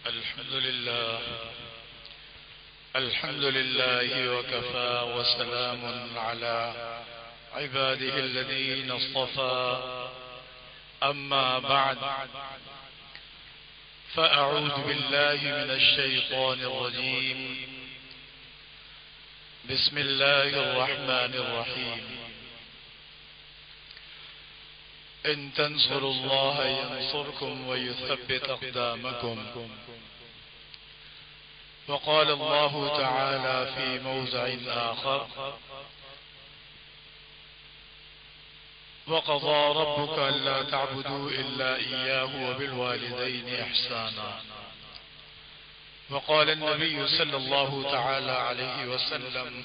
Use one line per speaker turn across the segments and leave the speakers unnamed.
الحمد لله وكفى وسلام على عباده الذين اصطفى أما بعد فأعوذ بالله من الشيطان الرجيم بسم الله الرحمن الرحيم إن تنصروا الله ينصركم ويثبت أقدامكم وقال الله تعالى في موضع آخر وقضى ربك ألا تعبدوا إلا إياه وبالوالدين إحسانا وقال النبي صلى الله تعالى عليه وسلم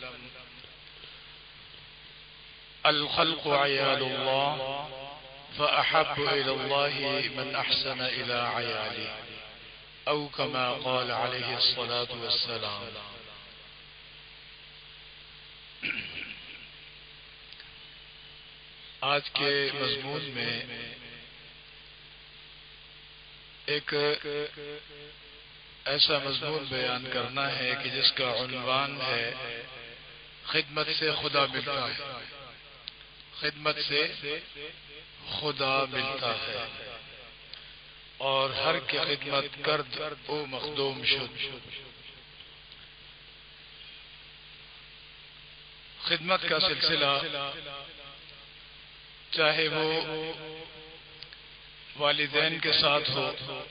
الخلق عيال الله فأحب إلى الله من أحسن إلى عياله أو كما قال عليه الصلاة والسلام. آج کے مضمون میں ایک ایسا مضمون بیان کرنا ہے کہ جس کا عنوان ہے خدمت سے خدا ملتا ہے. خدمت سے خدا ملتا ہے اور ہر کی خدمت کرد او مخدوم شد. خدمت کا سلسلہ چاہے وہ والدین کے ساتھ ہو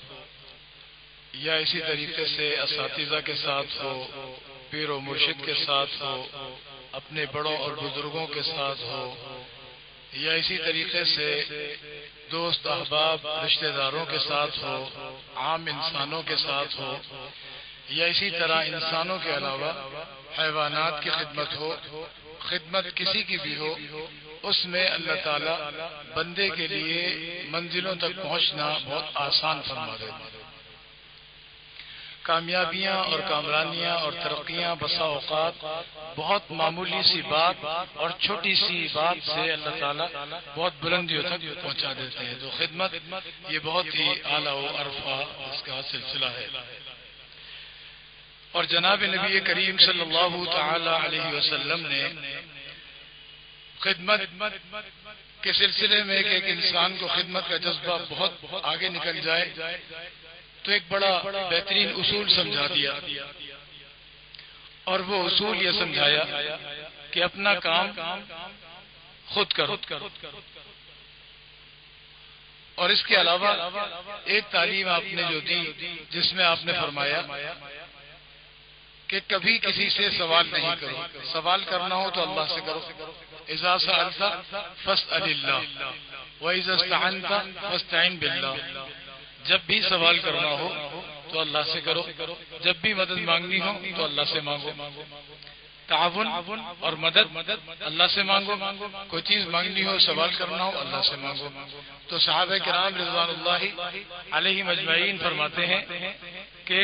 یا اسی طریقے سے اساتذہ کے ساتھ ہو، پیر و مرشد کے ساتھ ہو، اپنے بڑوں اور بزرگوں کے ساتھ ہو، یا اسی طریقے سے دوست احباب رشتہ داروں کے ساتھ ہو، عام انسانوں کے ساتھ ہو، یا اسی طرح انسانوں کے علاوہ حیوانات کی خدمت ہو، خدمت کسی کی بھی ہو، اس میں اللہ تعالی بندے کے لیے منزلوں تک پہنچنا بہت آسان فرما دیتا ہے. کامیابیاں اور کامرانیاں اور ترقیاں بسا اوقات بہت معمولی سی بات اور چھوٹی سی بات سے اللہ تعالیٰ بہت بلندیوں تک پہنچا دیتے ہیں. تو خدمت یہ بہت ہی اعلیٰ و عرفہ اس کا سلسلہ ہے. اور جناب نبی کریم صلی اللہ تعالی علیہ وسلم نے خدمت کے سلسلے میں کہ ایک انسان کو خدمت کا جذبہ بہت آگے نکل جائے تو ایک بڑا بہترین اصول سمجھا دیا، اور وہ اصول یہ سمجھایا کہ اپنا کام خود کرو. اور اس کے علاوہ ایک تعلیم آپ نے جو دی جس میں آپ نے فرمایا کہ کبھی کسی سے سوال نہیں کرو، سوال کرنا ہو تو اللہ سے کرو. اذا سألت فاسأل اللہ وإذا استعنت فاستعن باللہ. جب بھی سوال کرنا ہو تو اللہ سے کرو، جب بھی مدد مانگنی ہو تو اللہ سے مانگو. تعاون اور مدد اللہ سے مانگو، کوئی چیز مانگنی ہو سوال کرنا ہو اللہ سے مانگو. تو صحابہ کرام رضوان اللہ علیہم اجمعین فرماتے ہیں کہ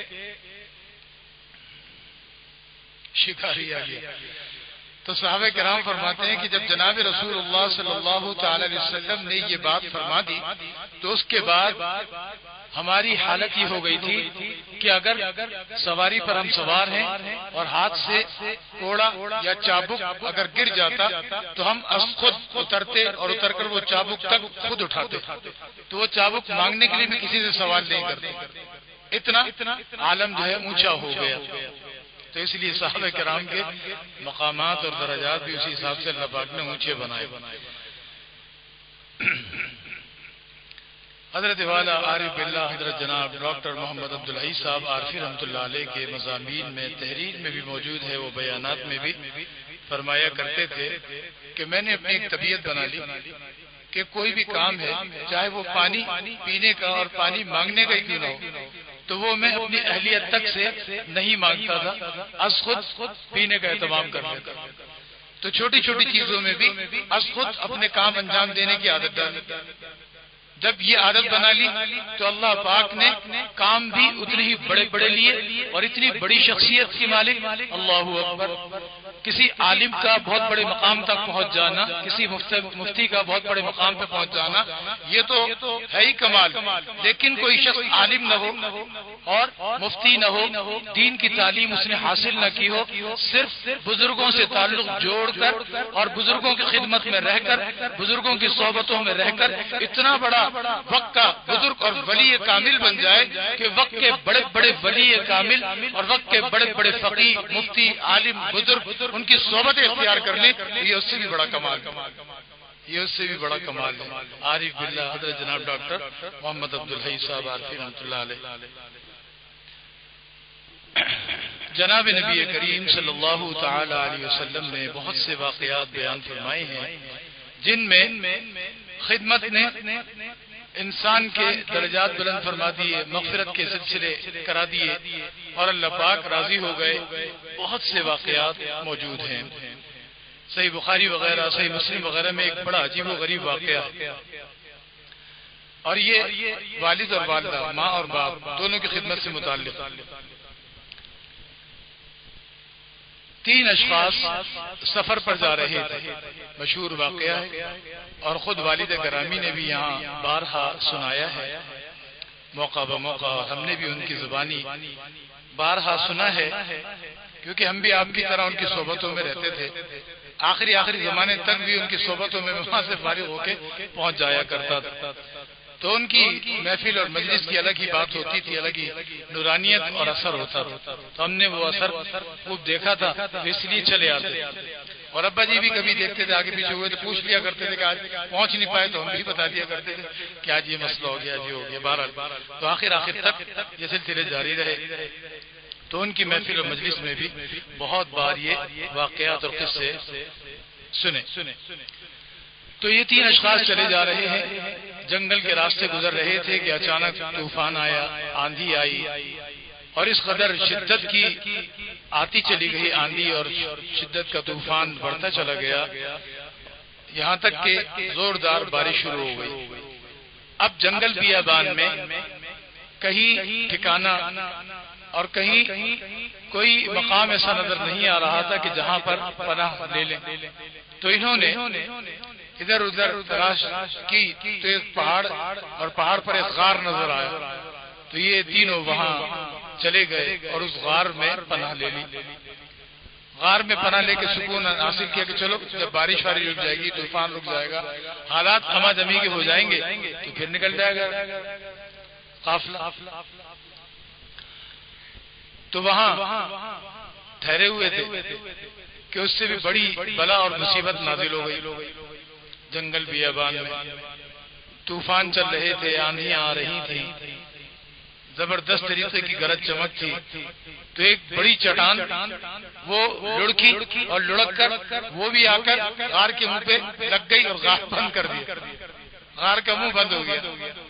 شکاری آگے تو صحابہ کرام فرماتے ہیں کہ جب جناب رسول اللہ صلی اللہ تعالی علیہ وسلم نے یہ بات فرما دی تو اس کے بعد ہماری حالت یہ ہو گئی تھی کہ اگر سواری پر ہم سوار ہیں اور ہاتھ سے کوڑا یا چابک اگر گر جاتا تو ہم خود اترتے اور اتر کر وہ چابک تک خود اٹھاتے. تو وہ چابک مانگنے کے لیے بھی کسی سے سوال نہیں کرتے. اتنا عالم جو ہے اونچا ہو گیا. تو اس لیے صحابہ کرام کے مقامات اور درجات بھی اسی حساب سے اللہ پاک نے اونچے بنائے. حضرت والا عارف باللہ حضرت جناب ڈاکٹر محمد عبدالعزیز صاحب عارفی رحمۃ اللہ علیہ کے مضامین میں تحریر میں بھی موجود ہے، وہ بیانات میں بھی فرمایا کرتے تھے کہ میں نے اپنی ایک طبیعت بنا لی کہ کوئی بھی کام ہے چاہے وہ پانی پینے کا اور پانی مانگنے کا ہی کیوں نہ ہو تو وہ میں اپنی اہلیت تک سے نہیں مانگتا تھا، از خود پینے کا اہتمام کر لیتا. تو چھوٹی چھوٹی چیزوں میں بھی از خود اپنے کام انجام دینے کی عادت ڈالی. جب یہ عادت بنا لی تو اللہ پاک نے کام بھی اتنے ہی بڑے بڑے لیے اور اتنی بڑی شخصیت کی مالک اللہ اکبر کسی عالم کا بہت بڑے مقام تک پہنچ جانا، کسی مفتی کا بہت بڑے مقام پہ پہنچ جانا، یہ تو ہے ہی کمال. لیکن کوئی شخص عالم نہ ہو اور مفتی نہ ہو، دین کی تعلیم اس نے حاصل نہ کی ہو، صرف بزرگوں سے تعلق جوڑ کر اور بزرگوں کی خدمت میں رہ کر، بزرگوں کی صحبتوں میں رہ کر اتنا بڑا وقت کا بزرگ اور ولی کامل بن جائے کہ وقت کے بڑے بڑے ولی کامل اور وقت کے بڑے بڑے فقیہ، مفتی، عالم، بزرگ ان کی صحبت اختیار کر لیں، یہ اس سے بھی بڑا کمال، یہ اس سے بھی بڑا کمال ہے. عارف باللہ حضرت جناب ڈاکٹر محمد عبدالحی صاحب عارفی رحمۃ اللہ علیہ جناب نبی کریم صلی اللہ تعالی علیہ وسلم نے بہت سے واقعات بیان فرمائے ہیں جن میں خدمت نے انسان کے درجات بلند فرما دیے، مغفرت کے سلسلے کرا دیے اور اللہ پاک راضی ہو گئے. بہت سے واقعات موجود ہیں. صحیح بخاری وغیرہ، صحیح مسلم وغیرہ میں ایک بڑا عجیب و غریب واقعہ، اور یہ والد اور والدہ، ماں اور باپ دونوں کی خدمت سے متعلق. 3 اشخاص سفر پر جا رہے تھے، مشہور واقعہ ہے اور خود والد گرامی نے بھی یہاں بارہا سنایا ہے موقع بموقع، اور ہم نے بھی ان کی زبانی بارہا سنا ہے کیونکہ ہم بھی آپ کی طرح ان کی صحبتوں میں رہتے تھے. آخری زمانے تک بھی ان کی صحبتوں میں وہاں سے فارغ ہو کے پہنچ جایا کرتا تھا. تو ان کی محفل اور مجلس کی الگ ہی بات ہوتی تھی، الگ ہی نورانیت اور اثر ہوتا تھا. تو ہم نے وہ اثر خوب دیکھا تھا، تو اس لیے چلے آتے. اور ابا جی بھی کبھی دیکھتے تھے آگے پیچھے ہوئے تو پوچھ لیا کرتے تھے کہ آج پہنچ نہیں پائے، تو ہم بھی بتا دیا کرتے تھے کہ آج یہ مسئلہ ہو گیا، جی ہو گیا. بہرحال تو آخر تک یہ سلسلے جاری رہے. تو ان کی محفل اور مجلس میں بھی بہت بار یہ واقعات اور قصے سنے. تو یہ 3 اشخاص چلے جا رہے ہیں، جنگل کے راستے گزر رہے تھے کہ اچانک طوفان آیا، آندھی آئی، اور اس قدر شدت کی آتی چلی گئی آندھی اور شدت کا طوفان بڑھتا چلا گیا، یہاں تک کہ زوردار بارش شروع ہو گئی. اب جنگل بیابان میں کہیں ٹھکانہ اور کہیں کوئی مقام ایسا نظر نہیں آ رہا تھا کہ جہاں پر پناہ لے لیں. تو انہوں نے ادھر ادھر تلاش کی تو ایک پہاڑ، اور پہاڑ پر ایک غار نظر آیا. تو یہ تینوں وہاں چلے گئے اور اس غار میں پناہ لے لی. غار میں پناہ لے کے سکون حاصل کیا کہ چلو جب بارش رک جائے گی، طوفان رک جائے گا، حالات ہما جمی کے ہو جائیں گے تو پھر نکل جائے گا قافلہ. تو وہاں ٹھہرے ہوئے تھے کہ اس سے بھی بڑی بلا اور مصیبت نازل ہو گئی. جنگل بیابان میں طوفان چل رہے تھے، آندھیاں آ رہی تھیں، زبردست طریقے کی گرج چمک تھی. تو ایک بڑی چٹان وہ لڑکی اور لڑک کر وہ بھی آ کر غار کے منہ پہ لگ گئی اور غار بند کر دیا. غار کا منہ بند ہو گیا.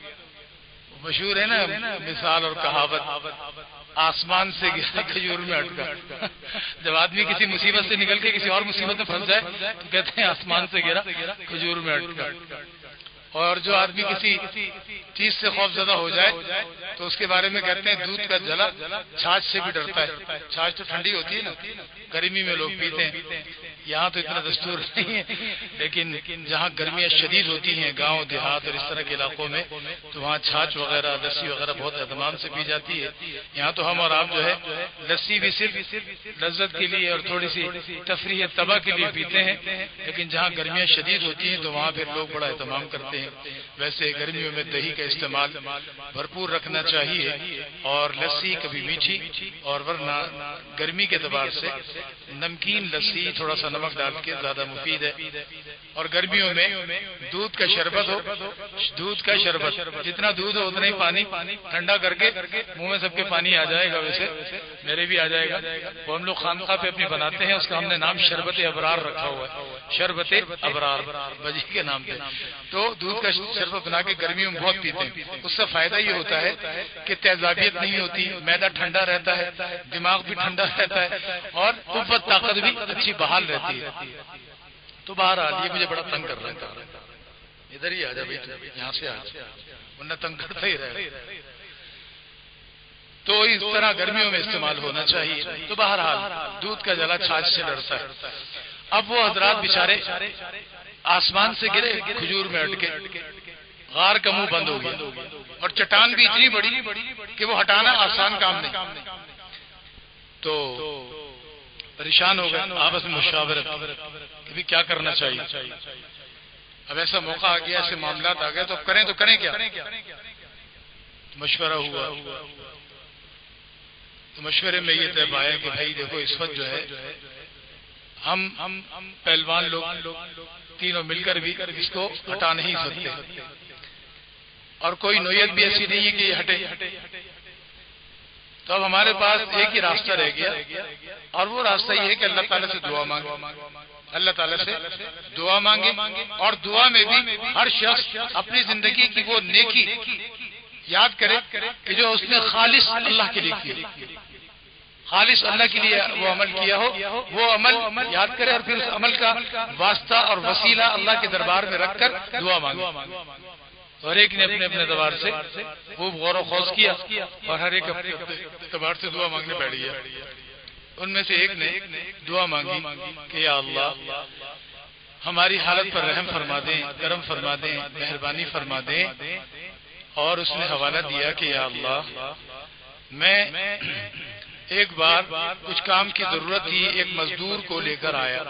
مشہور ہے نا مثال اور کہاوت، آسمان سے گرا کھجور میں اٹکا. جب آدمی کسی مصیبت سے نکل کے کسی اور مصیبت میں پھنس جائے تو کہتے ہیں آسمان سے گرا کھجور میں اٹکا. اور جو آدمی کسی چیز سے خوف زدہ ہو جائے تو اس کے بارے میں کہتے ہیں دودھ کا جلا چھاچھ سے بھی ڈرتا ہے. چھاچھ تو ٹھنڈی ہوتی ہے نا، گرمی میں لوگ پیتے ہیں. یہاں تو اتنا دستور نہیں ہے، لیکن جہاں گرمیاں شدید ہوتی ہیں گاؤں دیہات اور اس طرح کے علاقوں میں، تو وہاں چھاچھ وغیرہ لسی وغیرہ بہت اہتمام سے پی جاتی ہے. یہاں تو ہم اور آپ جو ہے لسی بھی صرف لذت کے لیے اور تھوڑی سی تفریح طبع کے لیے پیتے ہیں، لیکن جہاں گرمیاں شدید ہوتی ہیں تو وہاں پھر لوگ بڑا اہتمام کرتے ہیں. ویسے گرمیوں میں دہی کا استعمال بھرپور رکھنا چاہیے، اور لسی کبھی میٹھی، اور ورنہ گرمی کے اعتبار سے نمکین لسی تھوڑا سا نمک ڈال کے زیادہ مفید ہے. اور گرمیوں میں دودھ کا شربت ہو، دودھ کا شربت جتنا دودھ ہو اتنا ہی پانی ٹھنڈا کر کے منہ میں سب کے پانی آ جائے گا. ویسے میرے بھی آ جائے گا. وہ ہم لوگ خانقاہ پہ اپنی بناتے ہیں، اس کا ہم نے نام شربت ابرار رکھا ہوا ہے، شربت ابرار بجی کے نام پہ. تو دودھ کا شربت بنا کے گرمیوں میں بہت پیتے ہیں. اس سے فائدہ یہ ہوتا ہے کہ تیزابیت نہیں ہوتی، معدہ ٹھنڈا رہتا ہے، دماغ بھی ٹھنڈا رہتا ہے، اور قوت طاقت بھی اچھی بحال رہتی ہے. تو بہرحال یہ مجھے بڑا تنگ کر رہا ہے. ادھر ہی آ جا بھائی، یہاں سے آ جا ورنہ تنگ کرتا ہی رہے. تو اس طرح گرمیوں میں استعمال ہونا چاہیے. تو بہرحال دودھ کا جلا چھاچھ سے ڈرتا ہے. اب وہ حضرات بیچارے آسمان سے گرے کھجور میں اٹکے، غار کا منہ بند ہو گیا اور چٹان بھی اتنی بڑی کہ وہ ہٹانا آسان کام نہیں. تو پریشان ہو گئے، آپس میں مشاورت کہ بھی کیا کرنا چاہیے. اب ایسا موقع آ گیا، ایسے معاملات آ گئے، تو کریں کیا. مشورہ ہوا تو مشورے میں یہ طے پایا کہ بھائی دیکھو اس وقت جو ہے ہم پہلوان لوگ تینوں مل کر بھی اس کو ہٹا نہیں سکتے، اور کوئی نوعیت بھی ایسی نہیں ہے کہ یہ ہٹے. تو اب ہمارے پاس ایک ہی راستہ رہ گیا، اور وہ راستہ یہ ہے کہ اللہ تعالیٰ سے دعا مانگے. اللہ تعالیٰ سے دعا مانگے، اور دعا میں بھی ہر شخص اپنی زندگی کی وہ نیکی یاد کرے کہ جو اس نے خالص اللہ کے لیے کی، خالص اللہ کے لیے وہ عمل کیا ہو، وہ عمل یاد کرے، اور پھر اس عمل کا واسطہ اور وسیلہ اللہ کے دربار میں رکھ کر دعا مانگے. اور ایک نے اپنے اپنے اعتبار سے خوب غور و خوض کیا، اور ہر ایک اپنے اعتبار سے دعا مانگنے بیٹھ گیا. ان میں سے ایک نے دعا مانگی کہ یا اللہ ہماری حالت پر رحم فرما دیں، کرم فرما دیں، مہربانی فرما دیں. اور اس نے حوالہ دیا کہ یا اللہ میں ایک بار کچھ کام کی ضرورت تھی، ایک مزدور کو لے کر آیا،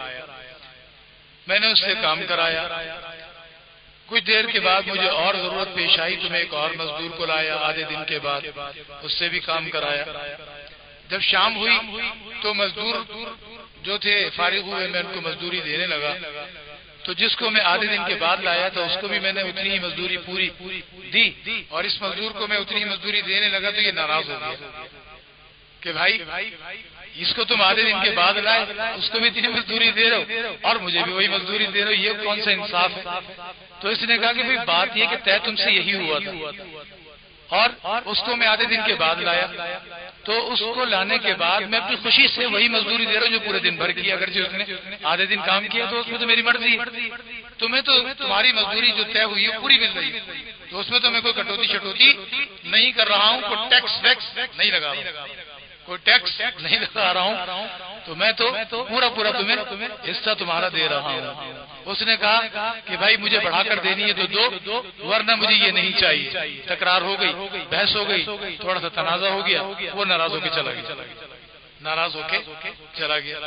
میں نے اس سے کام کرایا. کچھ دیر کے بعد مجھے اور ضرورت پیش آئی تو میں ایک اور مزدور کو لایا، آدھے دن کے بعد اس سے بھی کام کرایا. جب شام ہوئی تو مزدور جو تھے فارغ ہوئے، میں ان کو مزدوری دینے لگا. تو جس کو میں آدھے دن کے بعد لایا تھا اس کو بھی میں نے اتنی ہی مزدوری پوری دی، اور اس مزدور کو میں اتنی ہی مزدوری دینے لگا. تو یہ ناراض ہو گیا کہ بھائی اس کو تم آدھے دن کے بعد لائے، اس کو بھی اتنی مزدوری دے رہے ہو اور مجھے بھی وہی مزدوری دے رہے ہو، یہ کون سا انصاف ہے. تو اس نے کہا کہ بھائی بات یہ کہ طے تم سے یہی ہوا تھا، اور اس کو میں آدھے دن کے بعد لایا، تو اس کو لانے کے بعد میں اپنی خوشی سے وہی مزدوری دے رہا ہوں جو پورے دن بھر کی. اگرچہ اس نے آدھے دن کام کیا تو اس میں تو میری مرضی ہے، تمہیں تو تمہاری مزدوری جو طے ہوئی ہے پوری مل رہی ہے، تو اس میں تو میں کوئی کٹوتی شٹوتی نہیں کر رہا ہوں، کوئی ٹیکس ویکس نہیں لگا رہا ہوں، کوئی ٹیکس نہیں لگا رہا ہوں، تو میں تو پورا تمہیں حصہ تمہارا دے رہا ہوں. اس نے کہا کہ بھائی مجھے بڑھا کر دینی ہے تو دو، ورنہ مجھے یہ نہیں چاہیے. تکرار ہو گئی، بحث ہو گئی، تھوڑا سا تنازع ہو گیا، وہ ناراض ہو کے چلا گیا.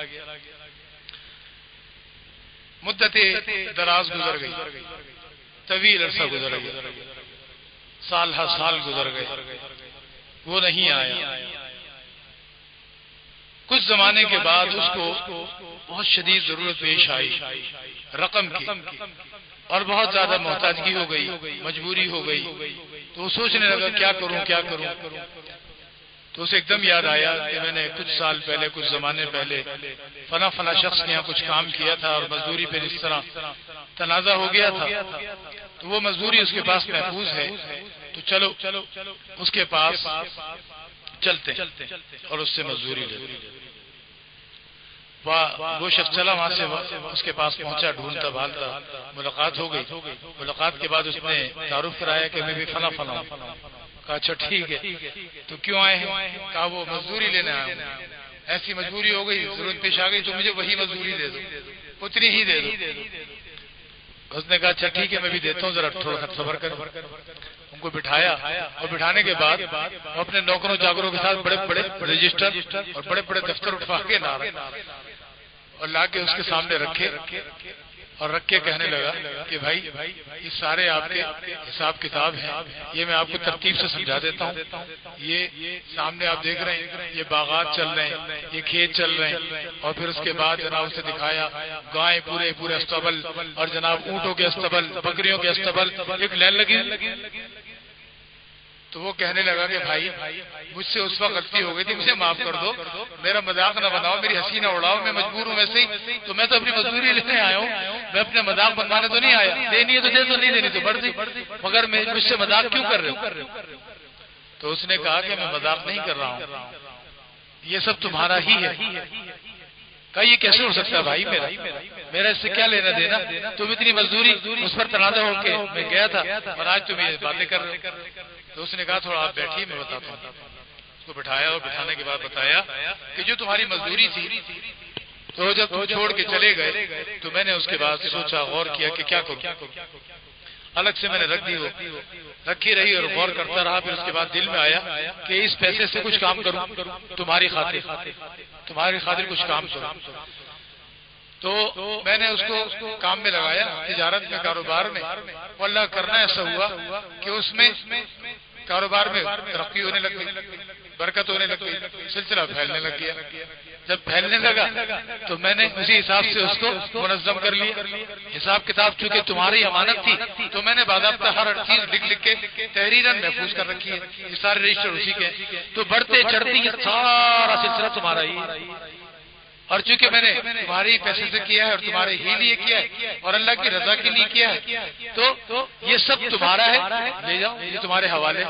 مدت دراز گزر گئی، طویل عرصہ گزر گیا، سال ہر سال گزر گئے، وہ نہیں آیا. کچھ زمانے کے بعد اس کو بہت شدید ضرورت پیش آئی رقم کی، اور بہت زیادہ محتاجگی ہو گئی، مجبوری ہو گئی. تو وہ سوچنے لگا کیا کروں. تو اسے ایک دم یاد آیا کہ میں نے کچھ سال پہلے، کچھ زمانے پہلے فلاں شخص کے یہاں کچھ کام کیا تھا، اور مزدوری پہ اس طرح تنازع ہو گیا تھا، تو وہ مزدوری اس کے پاس محفوظ ہے. تو چلو اس کے پاس چلتے اور اس سے مزدوری لیتے. وہ شخص چلا وہاں سے، اس کے پاس پہنچا، ڈھونڈتا بھالتا، ملاقات ہو گئی. ملاقات کے بعد اس نے تعارف کرایا کہ میں بھی فلاں ہوں. کہا اچھا ٹھیک ہے، تو کیوں آئے ہیں؟ کہا وہ مزدوری لینے آیا ہوں، ایسی مجبوری ہو گئی، ضرورت پیش آ گئی، تو مجھے وہی مزدوری دے دو، اتنی ہی دے دو. اس نے کہا اچھا ٹھیک ہے میں بھی دیتا ہوں، ذرا تھوڑا سا صبر کر. ان کو بٹھایا، اور بٹھانے کے بعد اپنے نوکروں چاکروں کے ساتھ بڑے بڑے رجسٹر اور بڑے بڑے دفتر اٹھوا کے اور لا کے اس کے سامنے رکھے، اور رکھ کے کہنے لگا کہ بھائی یہ سارے آپ کے حساب کتاب ہیں، یہ میں آپ کو ترتیب سے سمجھا دیتا ہوں. یہ سامنے آپ دیکھ رہے ہیں، یہ باغات چل رہے ہیں، یہ کھیت چل رہے ہیں، اور پھر اس کے بعد جناب اسے دکھایا گائے پورے استبل، اور جناب اونٹوں کے استبل، بکریوں کے استبل، ایک لائن لگی. تو وہ کہنے لگا کہ بھائی مجھ سے اس وقت غلطی ہو گئی تھی، مجھے معاف کر دو، میرا مذاق نہ بناؤ، میری ہنسی نہ اڑاؤ، میں مجبور ہوں ویسے ہی، تو میں تو اپنی مزدوری لینے آیا ہوں، میں اپنے مذاق بنوانے تو نہیں آیا. دینی ہے تو دے دو، نہیں دینی تو بڑھ دی، مگر مجھ سے مذاق کیوں کر رہے ہو؟ تو اس نے کہا کہ میں مذاق نہیں کر رہا ہوں، یہ سب تمہارا ہی ہے. کہا یہ کیسے ہو سکتا ہے بھائی، میرا اس سے کیا لینا دینا؟ تم اتنی مزدوری اس پر تنازع ہو کے میں گیا تھا، اور آج تم یہ باتیں کر رہے ہو. تو اس نے کہا تھوڑا آپ بیٹھیے، میں بتاتا ہوں. اس کو بٹھایا اور بٹھانے کے بعد بتایا کہ جو تمہاری مزدوری تھی تو جب تم چھوڑ کے چلے گئے تو میں نے اس کے بعد سوچا غور کیا کہ کیا کروں، الگ سے میں نے رکھ دی، رکھی رہی اور غور کرتا رہا. پھر اس کے بعد دل میں آیا کہ اس پیسے سے کچھ کام کروں، تمہاری خاطر کچھ کام کروں. تو میں نے اس کو کام میں لگایا، تجارت میں، کاروبار میں. اللہ کرنا ایسا ہوا کہ اس میں کاروبار میں ترقی ہونے لگ گئی، برکت ہونے لگ گئی، سلسلہ پھیلنے لگ گیا. جب پھیلنے لگا تو میں نے اسی حساب سے اس کو منظم کر لیا. حساب کتاب چونکہ تمہاری امانت تھی تو میں نے باضابطہ ہر چیز لکھ کے تحریراً محفوظ کر رکھی ہے. یہ سارے رجسٹر اسی کے. تو بڑھتے چڑھتے یہ سارا سلسلہ تمہارا ہی ہے، اور چونکہ میں نے تمہارے پیسے سے کیا ہے اور تمہارے ہی لیے کیا ہے اور اللہ کی رضا کے لیے کیا ہے، تو یہ سب تمہارا ہے، لے جاؤ، یہ تمہارے حوالے،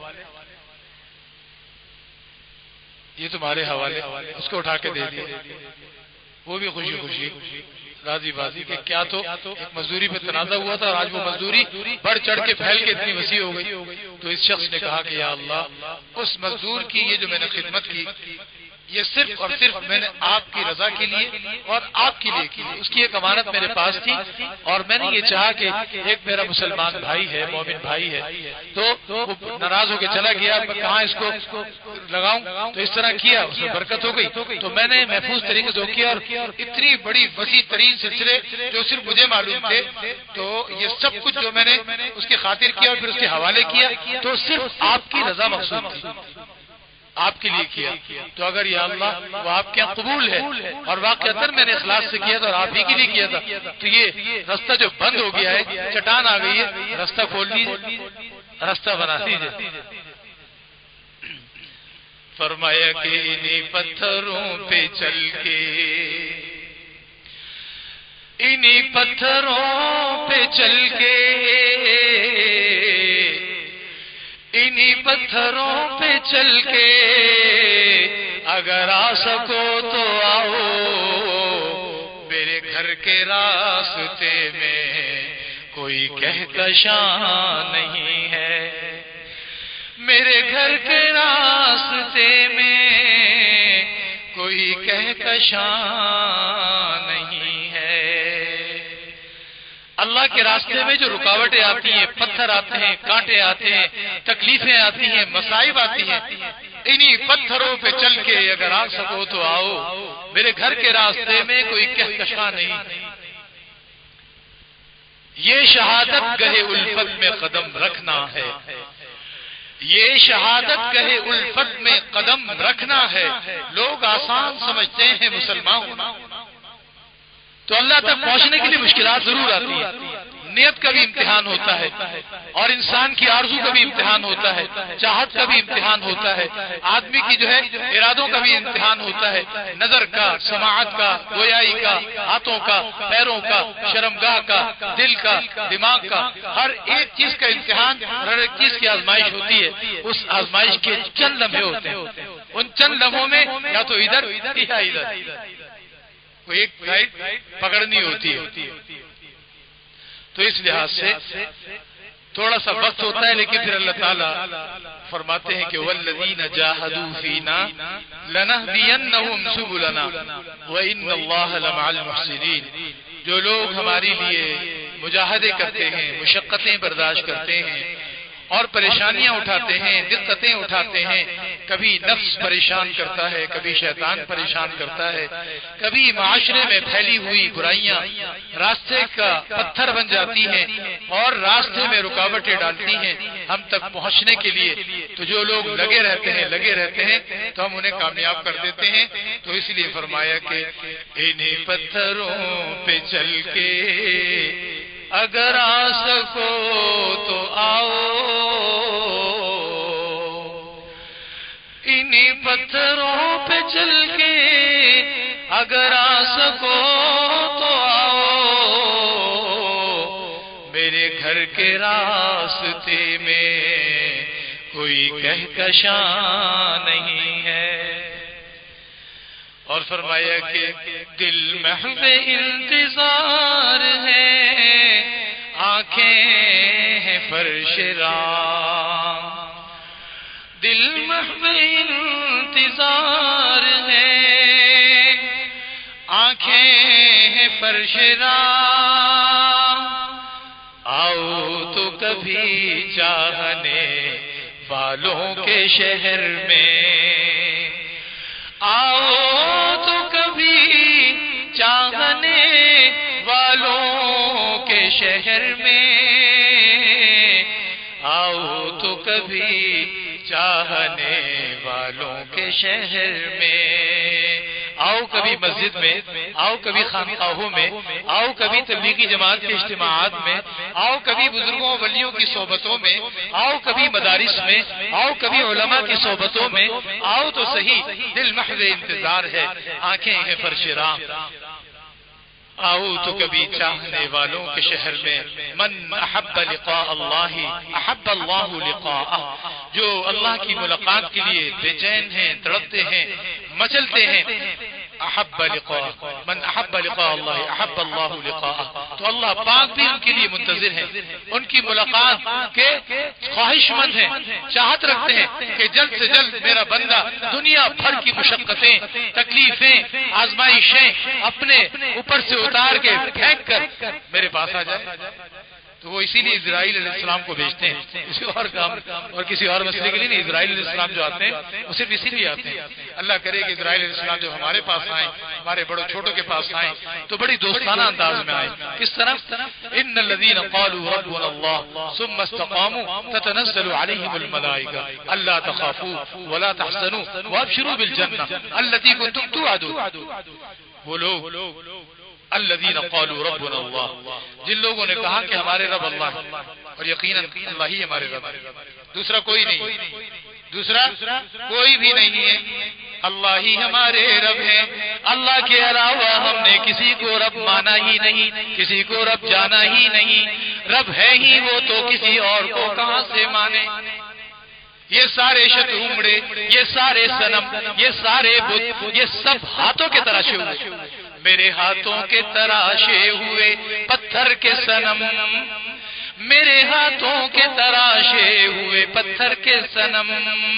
یہ تمہارے حوالے. اس کو اٹھا کے دے دیا. وہ بھی خوشی خوشی راضی بازی کہ کیا تو ایک مزدوری پہ تنازع ہوا تھا اور آج وہ مزدوری بڑھ چڑھ کے پھیل کے اتنی وسیع ہو گئی. تو اس شخص نے کہا کہ یا اللہ، اس مزدور کی یہ جو میں نے خدمت کی، یہ صرف اور صرف میں نے آپ کی رضا کے لیے اور آپ کے لیے کی. اس کی ایک امانت میرے پاس تھی اور میں نے یہ چاہا کہ ایک میرا مسلمان بھائی ہے، مومن بھائی ہے، تو وہ ناراض ہو کے چلا گیا، کہاں اس کو لگاؤں. تو اس طرح کیا، اس میں برکت ہو گئی. تو میں نے محفوظ طریقے سے کیا اور اتنی بڑی وسیع ترین سلسلے جو صرف مجھے معلوم تھے، تو یہ سب کچھ جو میں نے اس کی خاطر کیا اور پھر اس کے حوالے کیا، تو صرف آپ کی رضا مقصود تھی، آپ کے لیے کیا. تو اگر یا اللہ وہ آپ کے یہاں قبول ہے اور واقعتاً میں نے اخلاص سے کیا تھا اور آپ ہی کے لیے کیا تھا، تو یہ رستہ جو بند ہو گیا ہے، چٹان آ گئی ہے، رستہ کھول دیجیے، رستہ بنا دیجیے. فرمایا کہ انہی پتھروں پہ چل کے، انہی پتھروں پہ چل کے، انہی پتھروں پہ چل کے، اگر آ سکو تو آؤ میرے گھر کے راستے میں، کوئی کہکشاں نہیں ہے. میرے گھر کے راستے میں کوئی کہکشاں نہیں ہے. اللہ کے راستے میں جو رکاوٹیں آتی ہیں، پتھر آتے ہیں، کانٹے آتے ہیں، تکلیفیں آتی ہیں، مصائب آتی ہیں، انہی پتھروں پہ چل کے اگر آ سکو تو آؤ میرے گھر کے راستے میں کوئی کہکشاں نہیں. یہ شہادت گہے الفت میں قدم رکھنا ہے، یہ شہادت گہے الفت میں قدم رکھنا ہے. لوگ آسان سمجھتے ہیں مسلمان ہونا، تو اللہ تک پہنچنے کے لیے مشکلات ضرور آتی ہیں. نیت کا بھی امتحان ہوتا ہے اور انسان کی آرزو کا بھی امتحان ہوتا ہے، چاہت کا بھی امتحان ہوتا ہے، آدمی کی جو ہے ارادوں کا بھی امتحان ہوتا ہے، نظر کا، سماعت کا، گویائی کا، ہاتھوں کا، پیروں کا، شرمگاہ کا، دل کا، دماغ کا، ہر ایک چیز کا امتحان، ہر ایک چیز کی آزمائش ہوتی ہے. اس آزمائش کے چند لمحے ہوتے ہیں، ان چند لمحوں میں یا تو ادھر یا ادھر کوئی ایک سائڈ پکڑنی ہوتی ہے. تو اس لحاظ سے تھوڑا سا وقت ہوتا ہے، لیکن پھر اللہ تعالیٰ فرماتے ہیں کہ والذین جاہدوا فینا لنہدینہم سبلنا وان اللہ لمع المحسنین. جو لوگ ہمارے لیے مجاہدے کرتے ہیں، مشقتیں برداشت کرتے ہیں اور پریشانیاں اٹھاتے ہیں، دقتیں اٹھاتے ہیں، کبھی نفس پریشان کرتا ہے، کبھی شیطان پریشان کرتا ہے، کبھی معاشرے میں پھیلی ہوئی برائیاں راستے کا پتھر بن جاتی ہیں اور راستے میں رکاوٹیں ڈالتی ہیں ہم تک پہنچنے کے لیے. تو جو لوگ لگے رہتے ہیں تو ہم انہیں کامیاب کر دیتے ہیں. تو اس لیے فرمایا کہ انہیں پتھروں پہ چل کے اگر آ سکو تو آؤ، انہی پتھروں پہ چل کے اگر آ سکو تو آؤ میرے گھر کے راستے میں کوئی کہکشاں نہیں ہے. اور فرمایا کہ دل محو انتظار ہے، آنکھیں ہیں فرش راہ. دل محو انتظار ہے، آنکھیں ہیں فرش راہ، آؤ تو کبھی چاہنے والوں کے شہر میں، آؤ تو کبھی چاہنے والوں کے شہر میں، آؤ تو کبھی چاہنے والوں کے شہر میں، آؤ کبھی مسجد میں، آؤ کبھی خانقاہوں میں، آؤ کبھی تبلیغی جماعت کے اجتماعات میں، آؤ کبھی بزرگوں ولیوں کی صحبتوں میں، آؤ کبھی مدارس میں، آؤ کبھی علماء کی صحبتوں میں، آؤ تو صحیح، دل محض انتظار ہے، آنکھیں ہیں فرش راہ، آؤ تو کبھی چاہنے والوں کے شہر میں، من احب لقاء اللہ احب اللہ لقاءہ، جو اللہ کی ملاقات کے لیے بے چین ہیں، تڑپتے ہیں، مچلتے ہیں، احب لقاء، من احب لقاء اللہ احب اللہ لقاءہ، تو اللہ پاک بھی ان کے لیے منتظر ہیں، ان کی ملاقات کے خواہش مند ہیں، چاہت رکھتے ہیں کہ جلد سے جلد میرا بندہ دنیا بھر کی مشقتیں، تکلیفیں، آزمائشیں اپنے اوپر سے اتار کے پھینک کر میرے پاس آ جائے۔ تو وہ اسی لیے اسرائیل علیہ السلام کو بھیجتے ہیں، کسی اور کام اور کسی اور مسئلے کے لیے نہیں۔ اسرائیل علیہ السلام جو آتے ہیں وہ صرف اسی لیے آتے ہیں۔ اللہ کرے کہ اسرائیل علیہ السلام جو ہمارے پاس آئیں، ہمارے بڑوں چھوٹوں کے پاس آئیں تو بڑی دوستانہ انداز میں آئیں۔ کس طرح؟ ان الذين قالوا ربنا الله ثم استقاموا تتنزل عليهم الملائكة الا تخافوا ولا تحزنوا وابشروا بالجنة التي كنتم توعدون، وہ لوگ الذین قالوا ربنا اللہ، جن لوگوں نے کہا کہ ہمارے رب اللہ ہے، اور یقیناً اللہ ہی ہمارے رب ہے، دوسرا کوئی نہیں، دوسرا کوئی بھی نہیں ہے، اللہ ہی ہمارے رب ہے، اللہ کے علاوہ ہم نے کسی کو رب مانا ہی نہیں، کسی کو رب جانا ہی نہیں، رب ہے ہی وہ تو کسی اور کو کہاں سے مانے؟ یہ سارے شترومڑے، یہ سارے صنم، یہ سارے بت، یہ سب ہاتھوں کے تراشے ہوئے، میرے ہاتھوں کے تراشے ہوئے پتھر کے صنم، میرے ہاتھوں کے تراشے ہوئے پتھر کے صنم،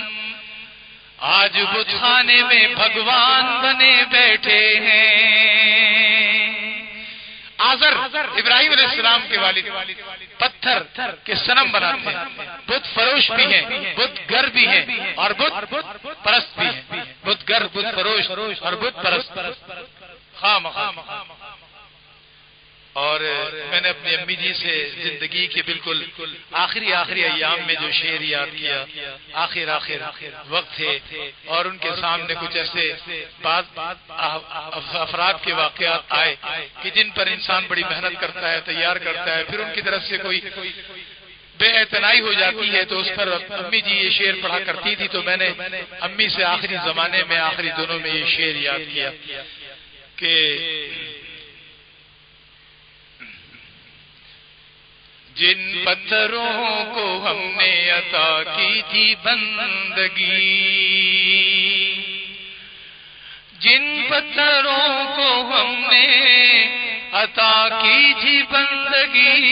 آج بت خانے میں بھگوان بنے بیٹھے ہیں۔ آزر ابراہیم علیہ السلام کے والد پتھر کے صنم بناتے ہیں، بت فروش بھی ہیں، بت گر بھی ہیں، اور بت پرست بھی ہیں، بت گر، بت فروش اور بت پرست، خام خام۔ اور میں نے اپنی امی جی سے زندگی کے بالکل آخری ایام میں جو شعر یاد کیا، آخر وقت تھے اور ان کے سامنے کچھ ایسے بعض افراد کے واقعات آئے کہ جن پر انسان بڑی محنت کرتا ہے، تیار کرتا ہے، پھر ان کی طرف سے کوئی بے اعتنائی ہو جاتی ہے تو اس پر امی جی یہ شعر پڑھا کرتی تھی، تو میں نے امی سے آخری زمانے میں، آخری دنوں میں یہ شعر یاد کیا کہ جن پتھروں کو ہم نے عطا کی تھی بندگی، جن پتھروں کو ہم نے عطا کی تھی بندگی،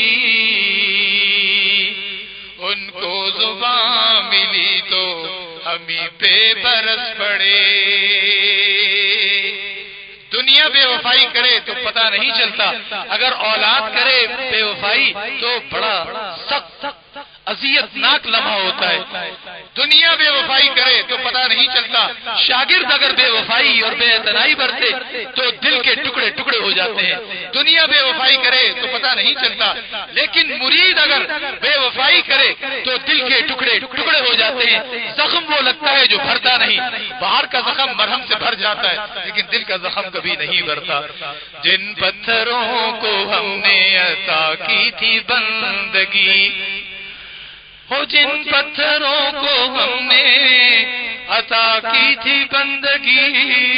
ان کو زبان ملی تو ہمیں پہ برس پڑے۔ دنیا بے وفائی کرے تو پتہ نہیں چلتا، اگر اولاد کرے بے وفائی تو بڑا سخت اذیت ناک لمحہ ہوتا ہے۔ دنیا بے وفائی کرے تو پتہ نہیں چلتا، شاگرد اگر بے وفائی اور بے اعتنائی برتے تو دل کے ٹکڑے ٹکڑے ہو جاتے ہیں۔ دنیا بے وفائی کرے تو پتہ نہیں چلتا، لیکن مرید اگر بے وفائی کرے تو دل کے ٹکڑے ٹکڑے ہو جاتے ہیں۔ زخم وہ لگتا ہے جو بھرتا نہیں، باہر کا زخم مرہم سے بھر جاتا ہے لیکن دل کا زخم کبھی نہیں بھرتا۔ جن پتھروں کو ہم نے عطا کی تھی بندگی، ہو جن پتھروں کو ہم نے عطا کی تھی بندگی،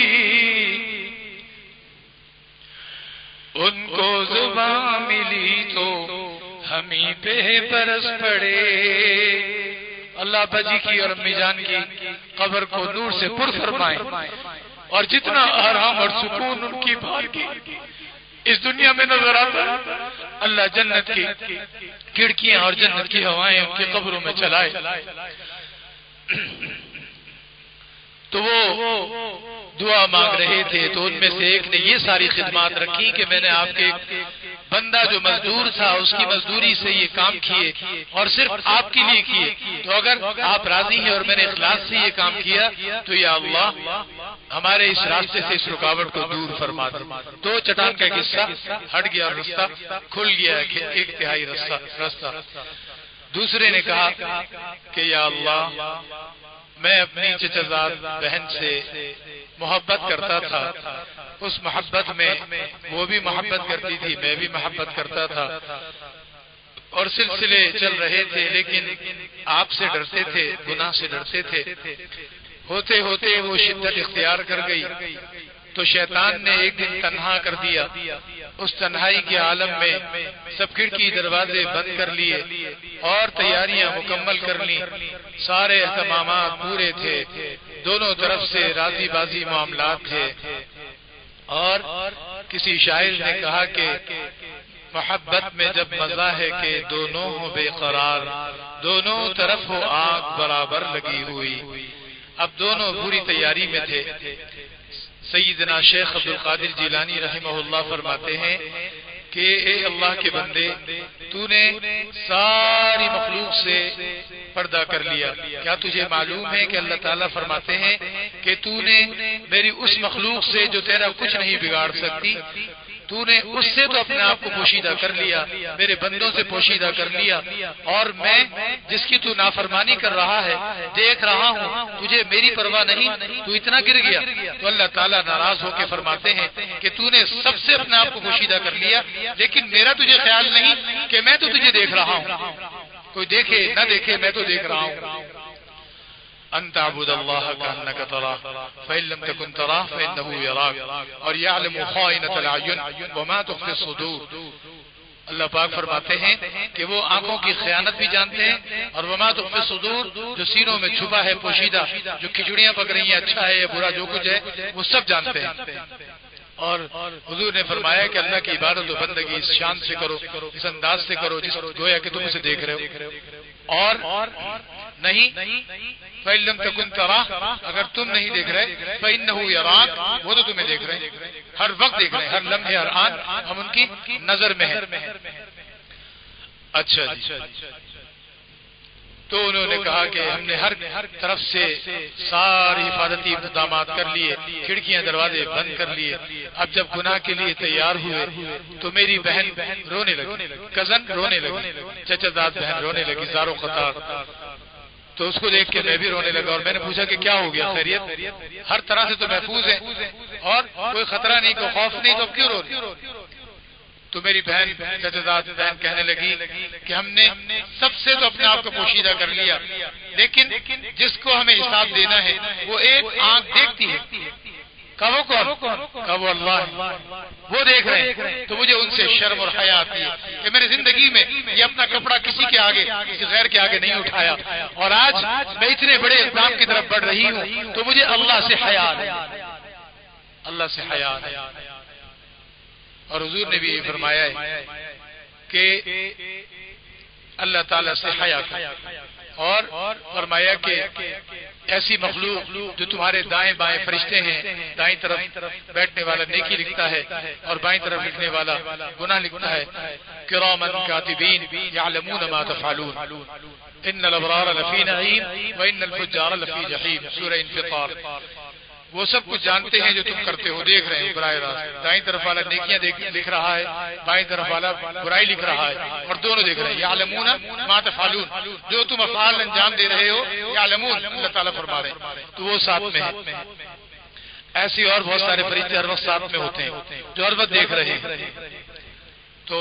ان کو زبان ملی تو ہمیں پہ برس پڑے۔ اللہ بجی کی اور امی جان کی قبر کو نور سے پر فرمائے، اور جتنا آرام اور سکون ان کی بھار کی اس دنیا میں نظر آتا ہے، اللہ جنت کی کھڑکیاں اور جنت کی ہوائیں ان کی قبروں میں چلائے۔ دعا مانگ رہے تھے تو ان میں سے ایک نے یہ ساری خدمات رکھی کہ میں نے آپ کے بندہ جو مزدور تھا اس کی مزدوری سے یہ کام کیے اور صرف آپ کے لیے کیے، تو اگر آپ راضی ہیں اور میں نے اخلاص سے یہ کام کیا تو یا اللہ ہمارے اس راستے سے اس رکاوٹ کو دور فرما دے۔ تو چٹان کا قصہ ہٹ گیا اور رستہ کھل گیا، ایک تہائی رستہ۔ دوسرے نے کہا کہ یا اللہ میں اپنی چچزاد بہن سے محبت کرتا تھا، اس محبت میں وہ بھی محبت کرتی تھی، میں بھی محبت کرتا تھا اور سلسلے چل رہے تھے، لیکن آپ سے ڈرتے تھے، گناہ سے ڈرتے تھے۔ ہوتے ہوتے وہ شدت اختیار کر گئی تو شیطان نے ایک دن تنہا کر دیا، اس تنہائی کے عالم میں سب کھڑکی دروازے بند کر لیے اور تیاریاں مکمل کر لیں، سارے اہتمامات پورے تھے، دونوں طرف سے راضی بازی معاملات تھے۔ اور کسی شاعر نے کہا کہ محبت میں جب مزہ ہے کہ دونوں ہو بے قرار، دونوں طرف ہو آگ برابر لگی ہوئی۔ اب دونوں پوری تیاری میں تھے۔ سیدنا شیخ عبد القادر جیلانی رحمہ اللہ فرماتے ہیں کہ اے اللہ کے بندے، تو نے ساری مخلوق سے پردہ کر لیا، کیا تجھے معلوم ہے کہ اللہ تعالیٰ فرماتے ہیں کہ تو نے میری اس مخلوق سے جو تیرا کچھ نہیں بگاڑ سکتی، تو نے اس سے تو اپنے آپ کو پوشیدہ کر لیا، میرے بندوں سے پوشیدہ کر لیا، اور میں جس کی تو نافرمانی کر رہا ہے دیکھ رہا ہوں، تجھے میری پرواہ نہیں، تو اتنا گر گیا۔ تو اللہ تعالیٰ ناراض ہو کے فرماتے ہیں کہ تو نے سب سے اپنے آپ کو پوشیدہ کر لیا، لیکن میرا تجھے خیال نہیں کہ میں تو تجھے دیکھ رہا ہوں، کوئی دیکھے نہ دیکھے میں تو دیکھ رہا ہوں۔ ان تعبد اللہ کانک تراہ فإن لم تکن تراہ فإنہ یراک اور یعلم خائنۃ الاعین وما تخفی الصدور۔ اللہ پاک فرماتے ہیں کہ وہ آنکھوں کی خیانت بھی جانتے ہیں اور وما تخفی الصدور، جو سینوں میں چھپا ہے پوشیدہ، جو کھچڑیاں پک رہی ہیں اچھا ہے یا برا جو کچھ ہے وہ سب جانتے ہیں۔ اور حضور نے فرمایا کہ اللہ کی عبادت و بندگی اس شان سے کرو، اس انداز سے کرو جس گویا کہ تم اسے دیکھ رہے ہو، اور نہیں فإن لم تکن تراہ، اگر تم نہیں دیکھ رہے فإنہ یراک، وہ تو تمہیں دیکھ رہے ہیں، ہر وقت دیکھ رہے ہیں، ہر لمحے ہر آن ہم ان کی نظر میں ہیں۔ اچھا جی، تو انہوں نے کہا کہ ہم نے ہر طرف سے ساری حفاظتی اقدامات کر لیے، کھڑکیاں دروازے بند کر لیے، اب جب گناہ کے لیے تیار ہوئے تو میری بہن رونے لگی، کزن رونے لگی، چچا زاد بہن رونے لگی زارو قطار۔ تو اس کو دیکھ کے میں بھی رونے لگا اور میں نے پوچھا کہ کیا ہو گیا، خیریت؟ ہر طرح سے تو محفوظ ہے اور کوئی خطرہ نہیں، کوئی خوف نہیں، تو اب کیوں رو رہی؟ تو میری بہن چچزاد بہن کہنے لگی کہ ہم نے سب سے تو اپنے آپ کو پوشیدہ کر لیا، لیکن جس کو ہمیں حساب دینا ہے وہ ایک آنکھ دیکھتی ہے۔ کہا وہ کون؟ کہا وہ اللہ ہے، وہ دیکھ رہے ہیں۔ تو مجھے ان سے شرم اور حیا آتی ہے کہ میری زندگی میں یہ اپنا کپڑا کسی کے آگے، کسی غیر کے آگے نہیں اٹھایا، اور آج میں اتنے بڑے اقدام کی طرف بڑھ رہی ہوں تو مجھے اللہ سے حیا ہے، اللہ سے حیا ہے۔ اور حضور نے بھی یہ فرمایا ہے کہ اللہ تعالیٰ سے حیا کرو، اور فرمایا کہ ایسی مخلوق جو تمہارے دائیں بائیں فرشتے ہیں، دائیں طرف بیٹھنے والا نیکی لکھتا ہے اور بائیں طرف لکھنے والا گناہ لکھتا ہے، کرامن کاتبین یعلمون ما تفعلون ان الابرار لفی نعیم وان الفجار لفی جحیم، سورہ انفطار۔ وہ سب کچھ جانتے ہیں جو تم کرتے ہو، دیکھ رہے ہیں براہ راست، دائیں طرف والا نیکیاں لکھ رہا ہے، بائیں طرف والا برائی لکھ رہا ہے، اور دونوں دیکھ رہے ہیں۔ یعلمون ما تفعلون، جو تم افعال انجام دے رہے ہو یعلمون، اللہ تعالیٰ فرما رہے ہیں، تو وہ ساتھ میں ہے۔ ایسی اور بہت سارے فرشتے ہر وقت ساتھ میں ہوتے ہیں جو ہر وقت دیکھ رہے ہیں۔ تو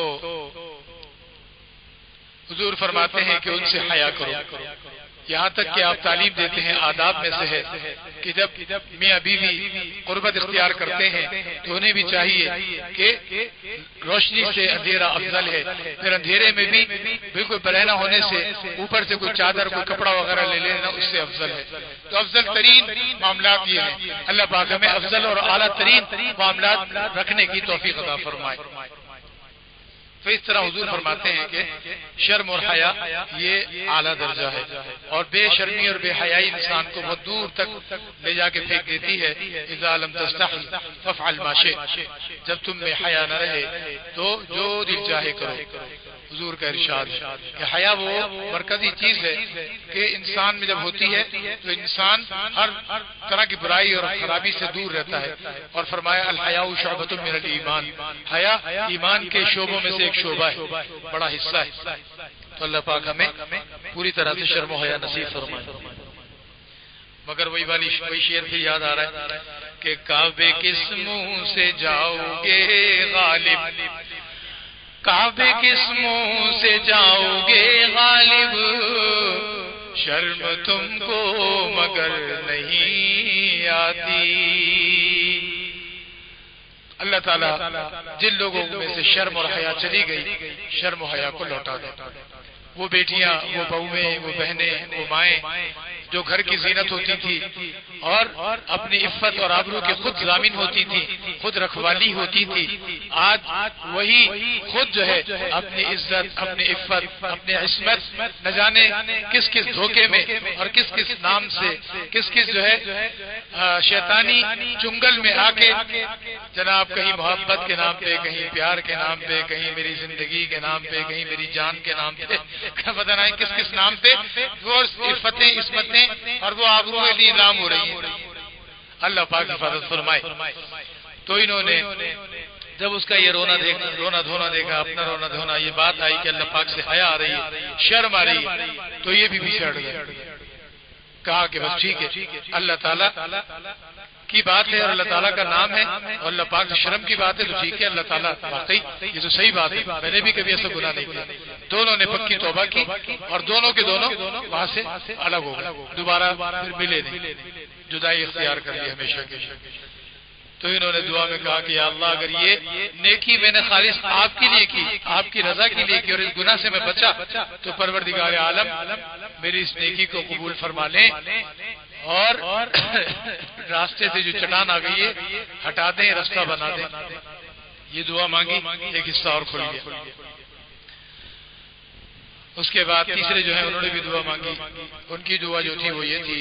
حضور فرماتے ہیں کہ ان سے حیا کرو، یہاں تک کہ آپ تعلیم دیتے ہیں آداب میں سے ہے کہ جب میاں بیوی قربت اختیار کرتے ہیں تو انہیں بھی چاہیے کہ روشنی سے اندھیرا افضل ہے، پھر اندھیرے میں بھی بالکل برہنہ ہونے سے اوپر سے کوئی چادر کوئی کپڑا وغیرہ لے لینا اس سے افضل ہے۔ تو افضل ترین معاملات یہ ہیں، اللہ پاک ہمیں افضل اور اعلیٰ ترین معاملات رکھنے کی توفیق عطا فرمائے۔ تو اس طرح حضور فرماتے ہیں کہ شرم اور حیا یہ اعلیٰ درجہ ہے، اور بے شرمی اور بے حیائی انسان کو بہت دور تک لے جا کے پھینک دیتی ہے۔ اذا لم تستحی فافعل ما شئت، جب تم میں حیا نہ رہے تو جو دل چاہے کرو۔ حضور کا ارشاد ہے کہ حیا وہ مرکزی چیز ہے کہ انسان میں جب ہوتی ہے تو انسان ہر طرح کی برائی اور خرابی سے دور رہتا ہے، اور فرمایا الحیاء شعبۃ من الایمان، حیا ایمان کے شعبوں میں سے ایک شعبہ ہے، بڑا حصہ ہے۔ تو اللہ پاک ہمیں پوری طرح سے شرم و حیا نصیب فرمائے۔ مگر وہی شعر پھر یاد آ رہا ہے کہ کعبے کس منہ سے جاؤ گے غالب، کعبے کس منہ سے جاؤ گے غالب، شرم تم کو مگر نہیں آتی۔ اللہ تعالیٰ جن لوگوں میں سے شرم اور حیا چلی گئی، شرم و حیا کو لوٹا دے۔ وہ بیٹیاں، وہ بہویں، وہ بہنیں، وہ مائیں جو گھر کی زینت ہوتی تھی اور اپنی عفت اور آبرو کے خود ضامن ہوتی تھی، خود رکھوالی ہوتی تھی، آج وہی خود جو ہے اپنی عزت، اپنی عفت، اپنی عصمت نہ جانے کس کس دھوکے میں اور کس کس نام سے، کس کس جو ہے شیطانی چنگل میں آ کے جناب کہیں محبت کے نام پہ، کہیں پیار کے نام پہ، کہیں میری زندگی کے نام پہ، کہیں میری جان کے نام پہ، پتہ نہیں کس کس نام پہ وہ عفتیں، عصمتیں اور وہ آبرو نیلام ہو رہی ہیں۔ اللہ پاک حفاظت فرمائے۔ تو انہوں نے جب اس کا یہ رونا دھونا دیکھا، اپنا رونا دھونا، یہ بات آئی کہ اللہ پاک سے حیا آ رہی ہے، شرم آ رہی ہے، تو یہ بھی پیچھے ہٹ گئے، کہا کہ بس ٹھیک ہے، اللہ تعالیٰ کی بات ہے اور اللہ تعالیٰ کا نام ہے اور اللہ پاک شرم کی بات ہے تو ٹھیک ہے، اللہ تعالیٰ واقعی یہ تو صحیح بات ہے، میں نے بھی کبھی ایسا گناہ نہیں کیا۔ دونوں نے پکی توبہ کی اور دونوں کے دونوں وہاں سے الگ ہو گئے، دوبارہ پھر ملے نہیں، جدائی اختیار کر لی ہمیشہ کے۔ تو انہوں نے دعا میں کہا کہ یا اللہ اگر یہ نیکی میں نے خالص آپ کے لیے کی، آپ کی رضا کے لیے کی اور اس گناہ سے میں بچا تو پروردگار عالم میری اس نیکی کو قبول فرما لیں اور راستے سے جو چٹان آ گئی ہے ہٹا دیں، راستہ بنا دیں۔ یہ دعا مانگی، ایک حصہ اور کھل گیا۔ اس کے بعد تیسرے جو ہیں انہوں نے بھی دعا مانگی، ان کی دعا جو تھی وہ یہ تھی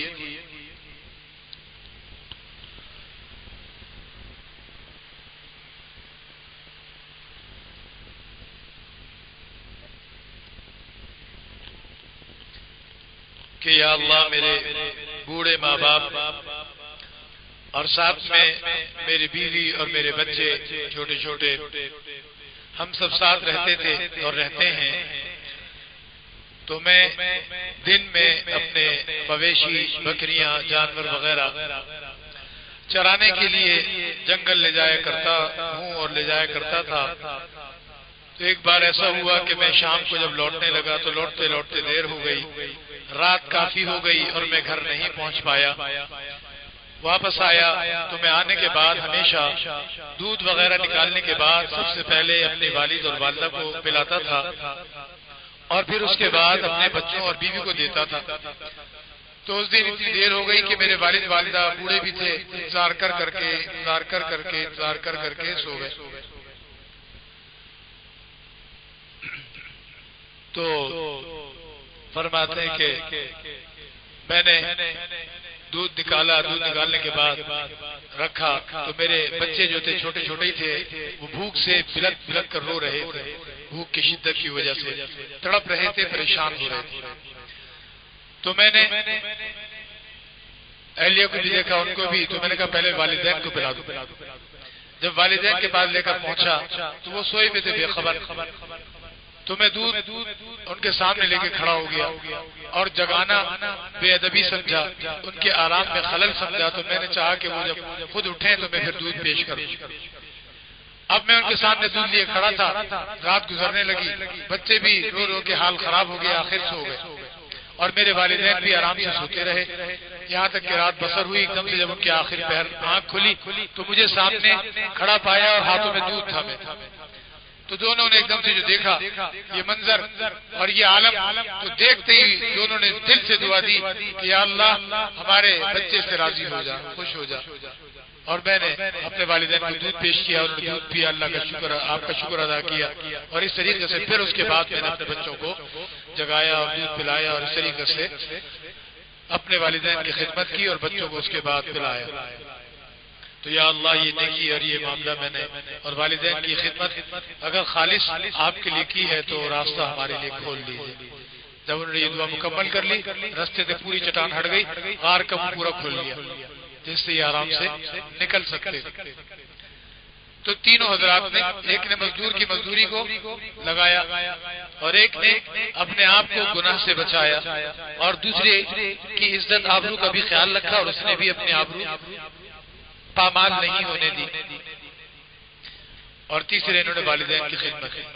کہ یا اللہ میرے بوڑھے ماں باپ اور ساتھ میں میری بیوی اور میرے بچے چھوٹے چھوٹے، ہم سب ساتھ رہتے تھے اور رہتے ہیں، تو میں دن میں اپنے مویشی، بکریاں، جانور وغیرہ چرانے کے لیے جنگل لے جایا کرتا ہوں اور لے جایا کرتا تھا۔ تو ایک بار ایسا ہوا کہ میں شام کو جب لوٹنے لگا تو لوٹتے لوٹتے دیر ہو گئی، رات کافی ہو گئی اور میں گھر نہیں پہنچ پایا۔ واپس آیا تو میں آنے کے بعد ہمیشہ دودھ وغیرہ نکالنے کے بعد سب سے پہلے اپنے والد اور والدہ کو پلاتا تھا اور پھر اس کے بعد اپنے بچوں اور بیوی کو دیتا تھا۔ تو اس دن اتنی دیر ہو گئی کہ میرے والد والدہ بوڑھے بھی تھے، انتظار کر کر کے سو گئے۔ تو فرماتے ہیں کہ میں نے دودھ نکالا، دودھ نکالنے کے بعد رکھا تو میرے بچے جو تھے چھوٹے چھوٹے ہی تھے، وہ بھوک سے بلک بلک کر رو رہے تھے، بھوک کی شدت کی وجہ سے تڑپ رہے تھے، پریشان ہو رہے تھے۔ تو میں نے اہلیہ کو بھی دیکھا، ان کو بھی، تو میں نے کہا پہلے والدین کو پلا دو۔ جب والدین کے پاس لے کر پہنچا تو وہ سوئے ہوئے تھے بے خبر، تو میں دودھ ان کے سامنے لے کے کھڑا ہو گیا اور جگانا بے ادبی سمجھا، ان کے آرام میں خلل سمجھا، تو میں نے چاہا کہ وہ جب خود اٹھیں تو میں پھر دودھ پیش کروں۔ اب میں ان کے سامنے دودھ لیے کھڑا تھا، رات گزرنے لگی، بچے بھی رو رو کے حال خراب ہو گیا، آخر سو گئے اور میرے والدین بھی آرام سے سوتے رہے، یہاں تک کہ رات بسر ہوئی۔ ایک دم سے جب ان کے آخر پہر آنکھ کھلی تو مجھے سامنے کھڑا پایا اور ہاتھوں میں دودھ تھا۔ تو دونوں نے ایک دم سے جو دیکھا یہ منظر اور یہ عالم، تو دیکھتے ہی دونوں نے دل سے دعا دی کہ یا اللہ ہمارے بچے سے راضی ہو جا، خوش ہو جا. اور میں نے اپنے والدین کو دودھ پیش کیا، انہوں نے دودھ پیا، اللہ کا شکر، آپ کا شکر ادا کیا. اور اس طریقے سے پھر اس کے بعد میں نے اپنے بچوں کو جگایا اور دودھ پلایا اور اس طریقے سے اپنے والدین کی خدمت کی اور بچوں کو اس کے بعد پلایا. تو یا اللہ یہ نیکی اور یہ معاملہ میں نے اور والدین کی خدمت اگر خالص آپ کے لیے کی ہے تو راستہ ہمارے لیے کھول دیجیے. جب انہوں نے یہ دعا مکمل کر لی، راستے سے پوری چٹان ہٹ گئی، غار کا منہ پورا کھل لیا جس سے یہ آرام سے نکل سکتے. تو تینوں حضرات نے، ایک نے مزدور کی مزدوری کو لگایا اور ایک نے اپنے آپ کو گناہ سے بچایا اور دوسرے کی عزت آبرو کا بھی خیال رکھا اور اس نے بھی اپنے آبرو پامال نہیں ہونے دی، اور تیسرے انہوں نے والدین کی خدمت کی.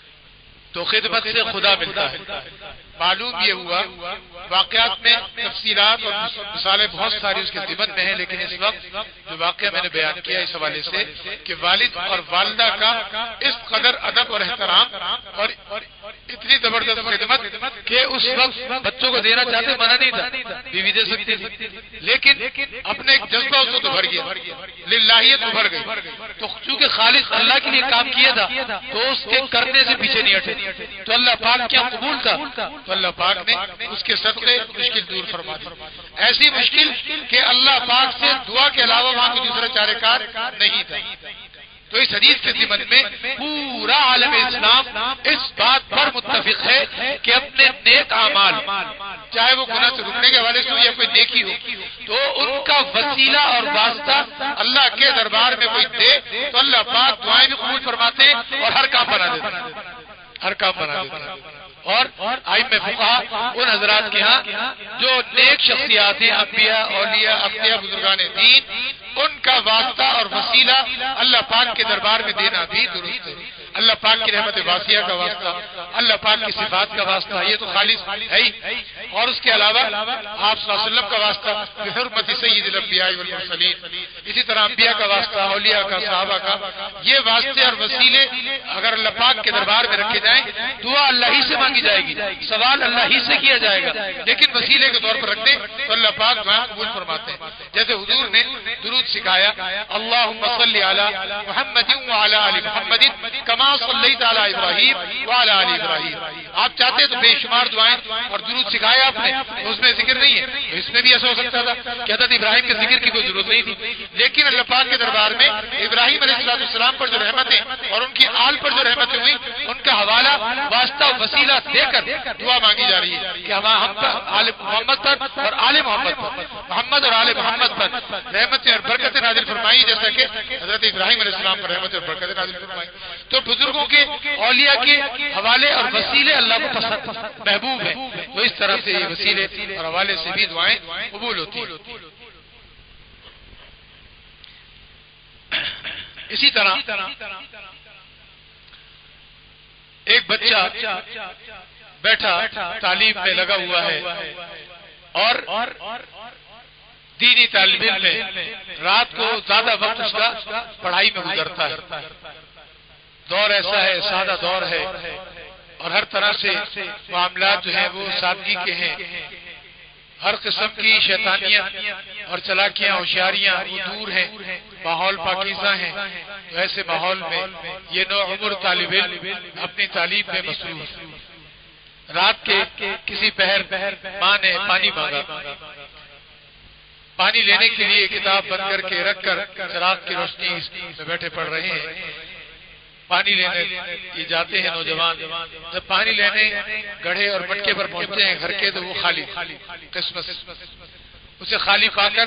تو خدمت سے خدا ملتا ہے. معلوم یہ ہوا واقعات میں تفصیلات اور مثالیں بہت ساری اس کے ضمن میں ہیں، لیکن اس وقت جو واقعہ میں نے بیان کیا اس حوالے سے کہ والد اور والدہ کا اس قدر ادب اور احترام اور اتنی زبردست خدمت کہ اس وقت بچوں کو دینا چاہتے منع نہیں تھا، بیوی دے سکتی تھی، لیکن اپنے ایک جذبہ اس کو تو بھر گیا، للہیت ابھر گئی. تو چونکہ خالص اللہ کے لیے کام کیا تھا تو اس کے کرنے سے پیچھے نہیں ہٹے. تو اللہ پاک کیا قبول تھا، تو اللہ پاک نے اس کے صدقے مشکل دور فرما دی. ایسی مشکل کہ اللہ پاک سے دعا کے علاوہ وہاں کوئی دوسرا چارہ کار نہیں تھا. تو اس حدیث کے ضمن میں پورا عالم اسلام اس بات پر متفق ہے کہ اپنے نیک اعمال، چاہے وہ گناہ سے رکنے کے حوالے سے ہو یا کوئی نیکی ہو، تو ان کا وسیلہ اور واسطہ اللہ کے دربار میں کوئی دے تو اللہ پاک دعائیں بھی قبول فرماتے ہیں اور ہر کام بنا دیتے ہیں، ہر کام بنا دیتے ہیں. اور ائمہ فقہا ان حضرات کے ہاں جو نیک شخصیات ہیں، انبیاء، اولیاء، اقتیاء، بزرگان دین، ان کا واسطہ اور وسیلہ اللہ پاک کے دربار میں دینا بھی درست ہے. اللہ پاک کی رحمت واسعہ کا واسطہ، اللہ پاک کی صفات کا واسطہ، یہ تو خالص ہے ہی. اور اس کے علاوہ آپ صلی اللہ علیہ وسلم کا واسطہ بحرمت سید الانبیاء والمرسلین، اسی طرح انبیاء کا واسطہ، اولیاء کا، صحابہ کا، یہ واسطے اور وسیلے اگر اللہ پاک کے دربار میں رکھے جائیں، دعا اللہ ہی سے مانگی جائے گی، سوال اللہ ہی سے کیا جائے گا، لیکن وسیلے کے طور پر رکھ دیں تو اللہ پاک دعا قبول فرماتے ہیں. جیسے حضور نے درود سکھایا، اللہم صلی علی محمد وعلی آل محمد کما صلیت علی ابراہیم وعلی آل ابراہیم. آپ چاہتے تو بے شمار دعائیں اور درود سکھایا آپ نے، اس میں ذکر نہیں ہے. اس میں بھی ایسا ہو سکتا تھا کہ حضرت ابراہیم کے ذکر کی کوئی ضرورت نہیں تھی، لیکن اللہ پاک کے دربار میں ابراہیم علیہ السلام پر جو رحمتیں اور ان کی آل پر جو رحمتیں ہوئی، ان کا حوالہ واسطہ وسیلہ دے کر دعا مانگی جا رہی ہے کہ ہم پر، آل محمد پر اور آل محمد پر، محمد اور آل محمد پر رحمتیں اور برکتیں نازل فرمائی، جیسا کہ حضرت ابراہیم علیہ السلام پر رحمتیں اور برکتیں نازل فرمائی. تو بزرگوں کے، اولیاء کے حوالے اور وسیلے اللہ کو پسند محبوب ہیں، تو اس طرح سے یہ وسیلے اور حوالے سے بھی دعائیں قبول ہوتی ہیں. اسی طرح ایک بچہ بیٹھا تعلیم میں لگا ہوا ہے اور دینی طالب علم میں رات کو زیادہ وقت اس کا پڑھائی میں گزرتا ہے. دور ایسا ہے، سادہ دور ہے اور ہر طرح سے معاملات جو ہیں وہ سادگی کے ہیں. ہر قسم کی شیطانیاں اور چلاکیاں، ہوشیاریاں وہ دور ہیں، ماحول پاکیزہ ہیں. ایسے ماحول میں یہ نوعمر طالب علم اپنی تعلیم میں مصروف. رات کے کسی پہر ماں نے پانی مانگا، پانی لینے کے لیے کتاب بند کر کے رکھ کر چراغ کی روشنی میں بیٹھے پڑھ رہے ہیں. پانی لینے یہ جاتے ہیں نوجوان، جب پانی لینے گڑھے اور مٹکے پر پہنچتے ہیں گھر کے تو وہ خالی قسمت، اسے خالی پا کر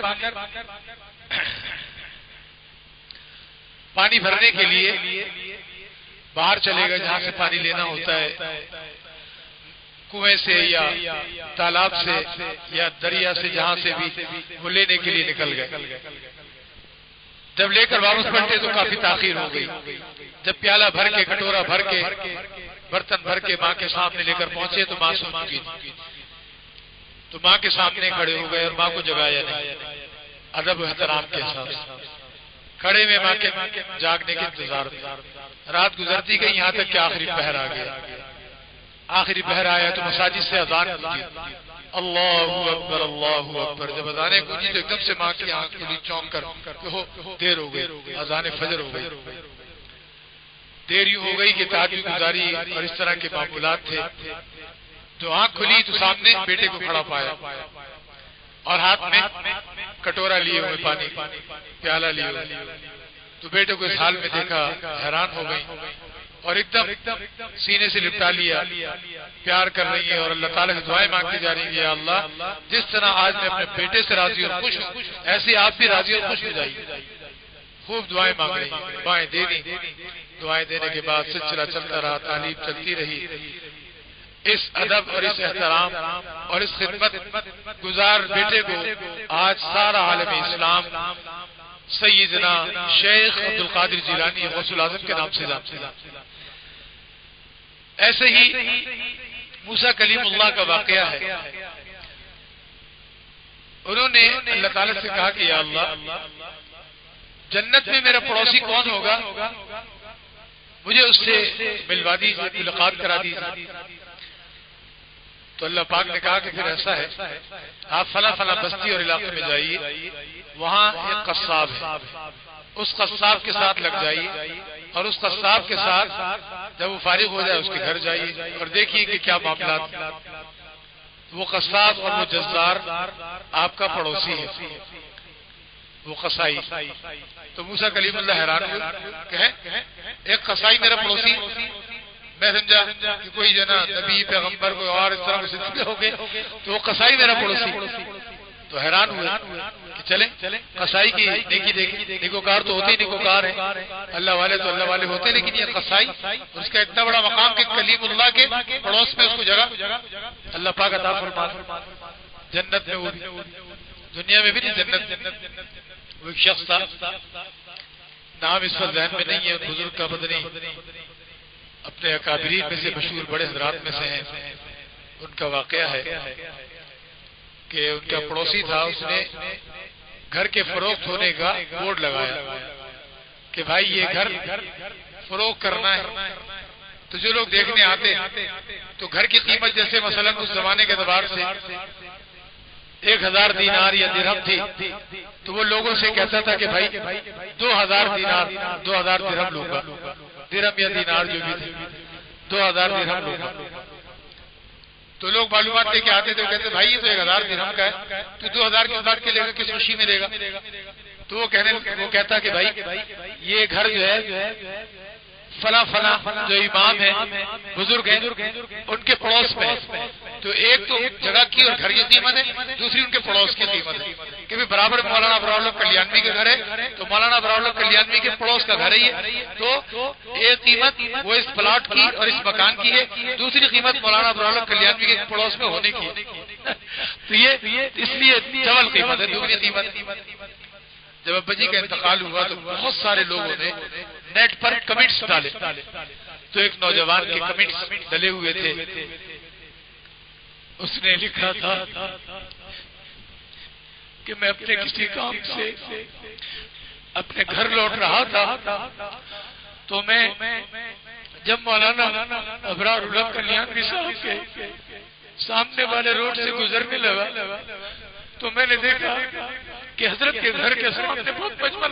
پانی بھرنے کے لیے باہر چلے گا جہاں سے پانی لینا ہوتا ہے، کنویں سے یا تالاب سے یا دریا سے، جہاں سے بھی وہ لینے کے لیے نکل گئے. جب لے کر واپس پلٹے تو کافی تاخیر ہو گئی. جب پیالہ بھر کے، کٹورا بھر کے، برتن بھر کے ماں کے سامنے لے کر پہنچے تو ماں سو چکی تھی. تو ماں کے سامنے کھڑے ہو گئے اور ماں کو جگایا نہیں، ادب و احترام کے ساتھ کھڑے میں ماں کے جاگنے کے انتظار میں. رات گزرتی گئی یہاں تک کہ آخری پہر آ گیا. آخری پہر آیا تو مساجد سے اذان گونجی، اللہ اکبر اللہ اکبر. جب اذانیں گونجی تو ایک دم سے ماں کی آنکھ کھلی چونک کر کہ ہو دیر ہو گئی، اذان فجر ہو گئی. دیر یوں ہو گئی کہ تہجد گزاری اور اس طرح کے معمولات تھے. تو آنکھ کھلی تو سامنے بیٹے کو کھڑا پایا اور ہاتھ میں کٹورا لیے ہوئے پانی پیالہ لیے ہوئے. تو بیٹے کو اس حال میں دیکھا، حیران ہو گئی اور ایک دم سینے سے لپٹا لیا، پیار کر رہی ہے اور اللہ تعالیٰ سے دعائیں مانگتی جا رہی ہے، یا اللہ جس طرح آج میں اپنے بیٹے سے راضی اور خوش ہوں ایسے آپ بھی راضی اور خوش ہو جائیے. خوب دعائیں مانگ رہی، دعائیں دے دی. دعائیں دینے کے بعد سلسلہ چلتا رہا، تعلیم چلتی رہی. اس ادب اور اس احترام اور اس خدمت گزار بیٹے کو آج سارا عالم اسلام سیدنا شیخ عبد القادر جیلانی غوث الاعظم کے نام سے جانتے ہیں. ایسے ہی موسیٰ کلیم اللہ کا واقعہ ہے. انہوں نے اللہ تعالیٰ سے کہا کہ یا اللہ جنت میں میرا پڑوسی کون ہوگا، مجھے اس سے ملوا دیجیے، ملاقات کرا دیجیے. تو اللہ پاک نے کہا کہ پھر ایسا ہے آپ فلاں فلاں بستی اور علاقے میں جائیے، وہاں ایک قصاب ہے، اس قصاب کے ساتھ لگ جائیے اور اس قصاب کے ساتھ جب وہ فارغ ہو جائے اس کے گھر جائیے اور دیکھیے کہ کیا معاملات. وہ قصاب اور وہ جزار آپ کا پڑوسی ہے، وہ قصائی. تو موسیٰ کلیم اللہ حیران ہوئے کہ ایک قصائی میرا پڑوسی. میں سمجھا کہ کوئی جو نا نبی پیغمبر کوئی اور اس طرح کے سلسلے ہو گئے تو وہ قصائی میرا پڑوسی. تو حیران ہوئے کہ چلیں قصائی کی نیکی دیکھیں. نیکوکار تو ہوتے ہی نیکوکار ہیں، اللہ والے تو اللہ والے ہوتے ہیں، لیکن یہ قصائی اس کا اتنا بڑا مقام کہ کلیم اللہ کے پڑوس میں اس کو جگہ اللہ پاک عطا فرما. جنت میں وہ بھی، دنیا میں بھی نہیں، جنت. وہ ایک شخص تھا، نام اس وقت ذہن میں نہیں ہے، بزرگ کا بدنی اپنے اکابرین میں سے مشہور بڑے حضرات میں سے ہیں. ان کا واقعہ ہے کہ ان کا پڑوسی تھا، اس نے گھر کے فروخت ہونے کا بورڈ لگایا کہ بھائی یہ گھر فروخت کرنا ہے. تو جو لوگ دیکھنے آتے تو گھر کی قیمت جیسے مثلا اس زمانے کے اعتبار سے 1000 دینار یا درہم تھی تو وہ لوگوں سے کہتا تھا کہ بھائی 2000 دینار 2000 درہم لوں گا. درہم یا دینار جو بھی تھے 2000 درہم لوں گا. تو لوگ معلومات لے کے آتے تھے، وہ کہتے بھائی یہ تو 1000 درہم کا ہے، تو 2000 کس بات کے لے گا، کس خوشی میں لے گا. تو وہ کہتا کہ بھائی یہ گھر جو ہے فلاں جو امام ہیں بزرگ ہیں ان کے پڑوس میں ہے. تو ایک تو جگہ کی اور گھر کی قیمت ہے، دوسری ان کے پڑوس کی قیمت ہے کہ برابر مولانا ابرار اللہ کلیانوی کا گھر ہے تو مولانا ابرار اللہ کلیانوی کے پڑوس کا گھر ہے یہ. تو ایک قیمت وہ اس پلاٹ کی اور اس مکان کی ہے، دوسری قیمت مولانا ابرار اللہ کلیانوی کے پڑوس میں ہونے کی ہے. تو یہ اس لیے ڈبل قیمت ہے، دوسری قیمت. جب ابا جی کا انتقال ہوا تو بہت سارے لوگوں نے نیٹ پر کمنٹس ڈالے. تو ایک نوجوان کے کمنٹس ڈلے ہوئے تھے، اس نے لکھا تھا کہ میں اپنے کسی کام سے اپنے گھر لوٹ رہا تھا تو میں جب مولانا ابرار اللہ کلیانوی صاحب کے سامنے والے روڈ سے گزرنے لگا تو میں نے دیکھا کہ حضرت کے گھر کے سامنے بہت مجمع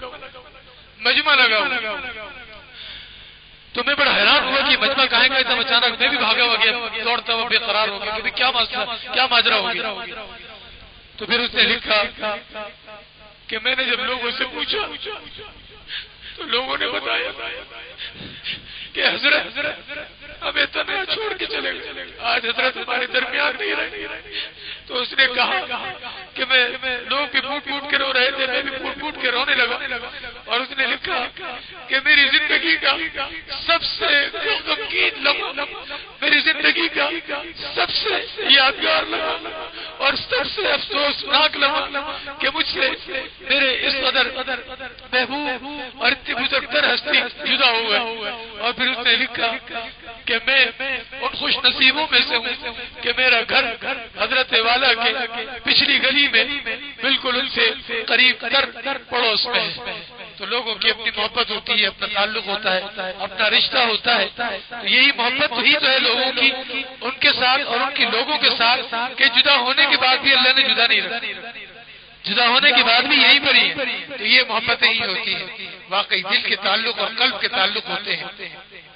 لگا. تو میں بڑا حیران ہوا کہ مجمع کہاں گیا تھا. اچانک میں بھی بھاگا ہوا گیا، دوڑتا ہوا بے قرار ہو گیا کہ کیا ماجرا ہو گیا. تو پھر اس نے لکھا کہ میں نے جب لوگوں سے پوچھا تو لوگوں نے بتایا کہ حضرت ہمیں تنہا چھوڑ کے چلے گئے، آج حضرت ہمارے درمیان نہیں رہے. تو اس نے کہا کہ لوگ بھی پھوٹ پھوٹ کے رو رہے تھے، میں بھی پھوٹ پھوٹ کے رونے لگا. اور اس نے لکھا کہ میری زندگی کا سب سے غمگین لمحہ، میری زندگی کا سب سے یادگار لمحہ اور سب سے افسوسناک لمحہ کہ مجھ سے میرے اس قدر محبوب اور اتنی بزرگتر ہستی جدا ہوئے. اور پھر اس نے لکھا کہ میں ان خوش نصیبوں میں سے ہوں کہ میرا گھر حضرت والا کے پچھلی گلی میں بالکل ان سے قریب تر پڑوس میں ہے. تو لوگوں کی اپنی محبت ہوتی ہے، اپنا تعلق ہوتا ہے، اپنا رشتہ ہوتا ہے. تو یہی محبت ہی تو ہے لوگوں کی ان کے ساتھ اور ان کے لوگوں کے ساتھ کہ جدا ہونے کے بعد بھی اللہ نے جدا نہیں رکھا، جدا ہونے کے بعد بھی یہی پر ہی ہے. تو یہ محبتیں ہی ہوتی ہیں، واقعی دل کے تعلق اور قلب کے تعلق ہوتے ہیں.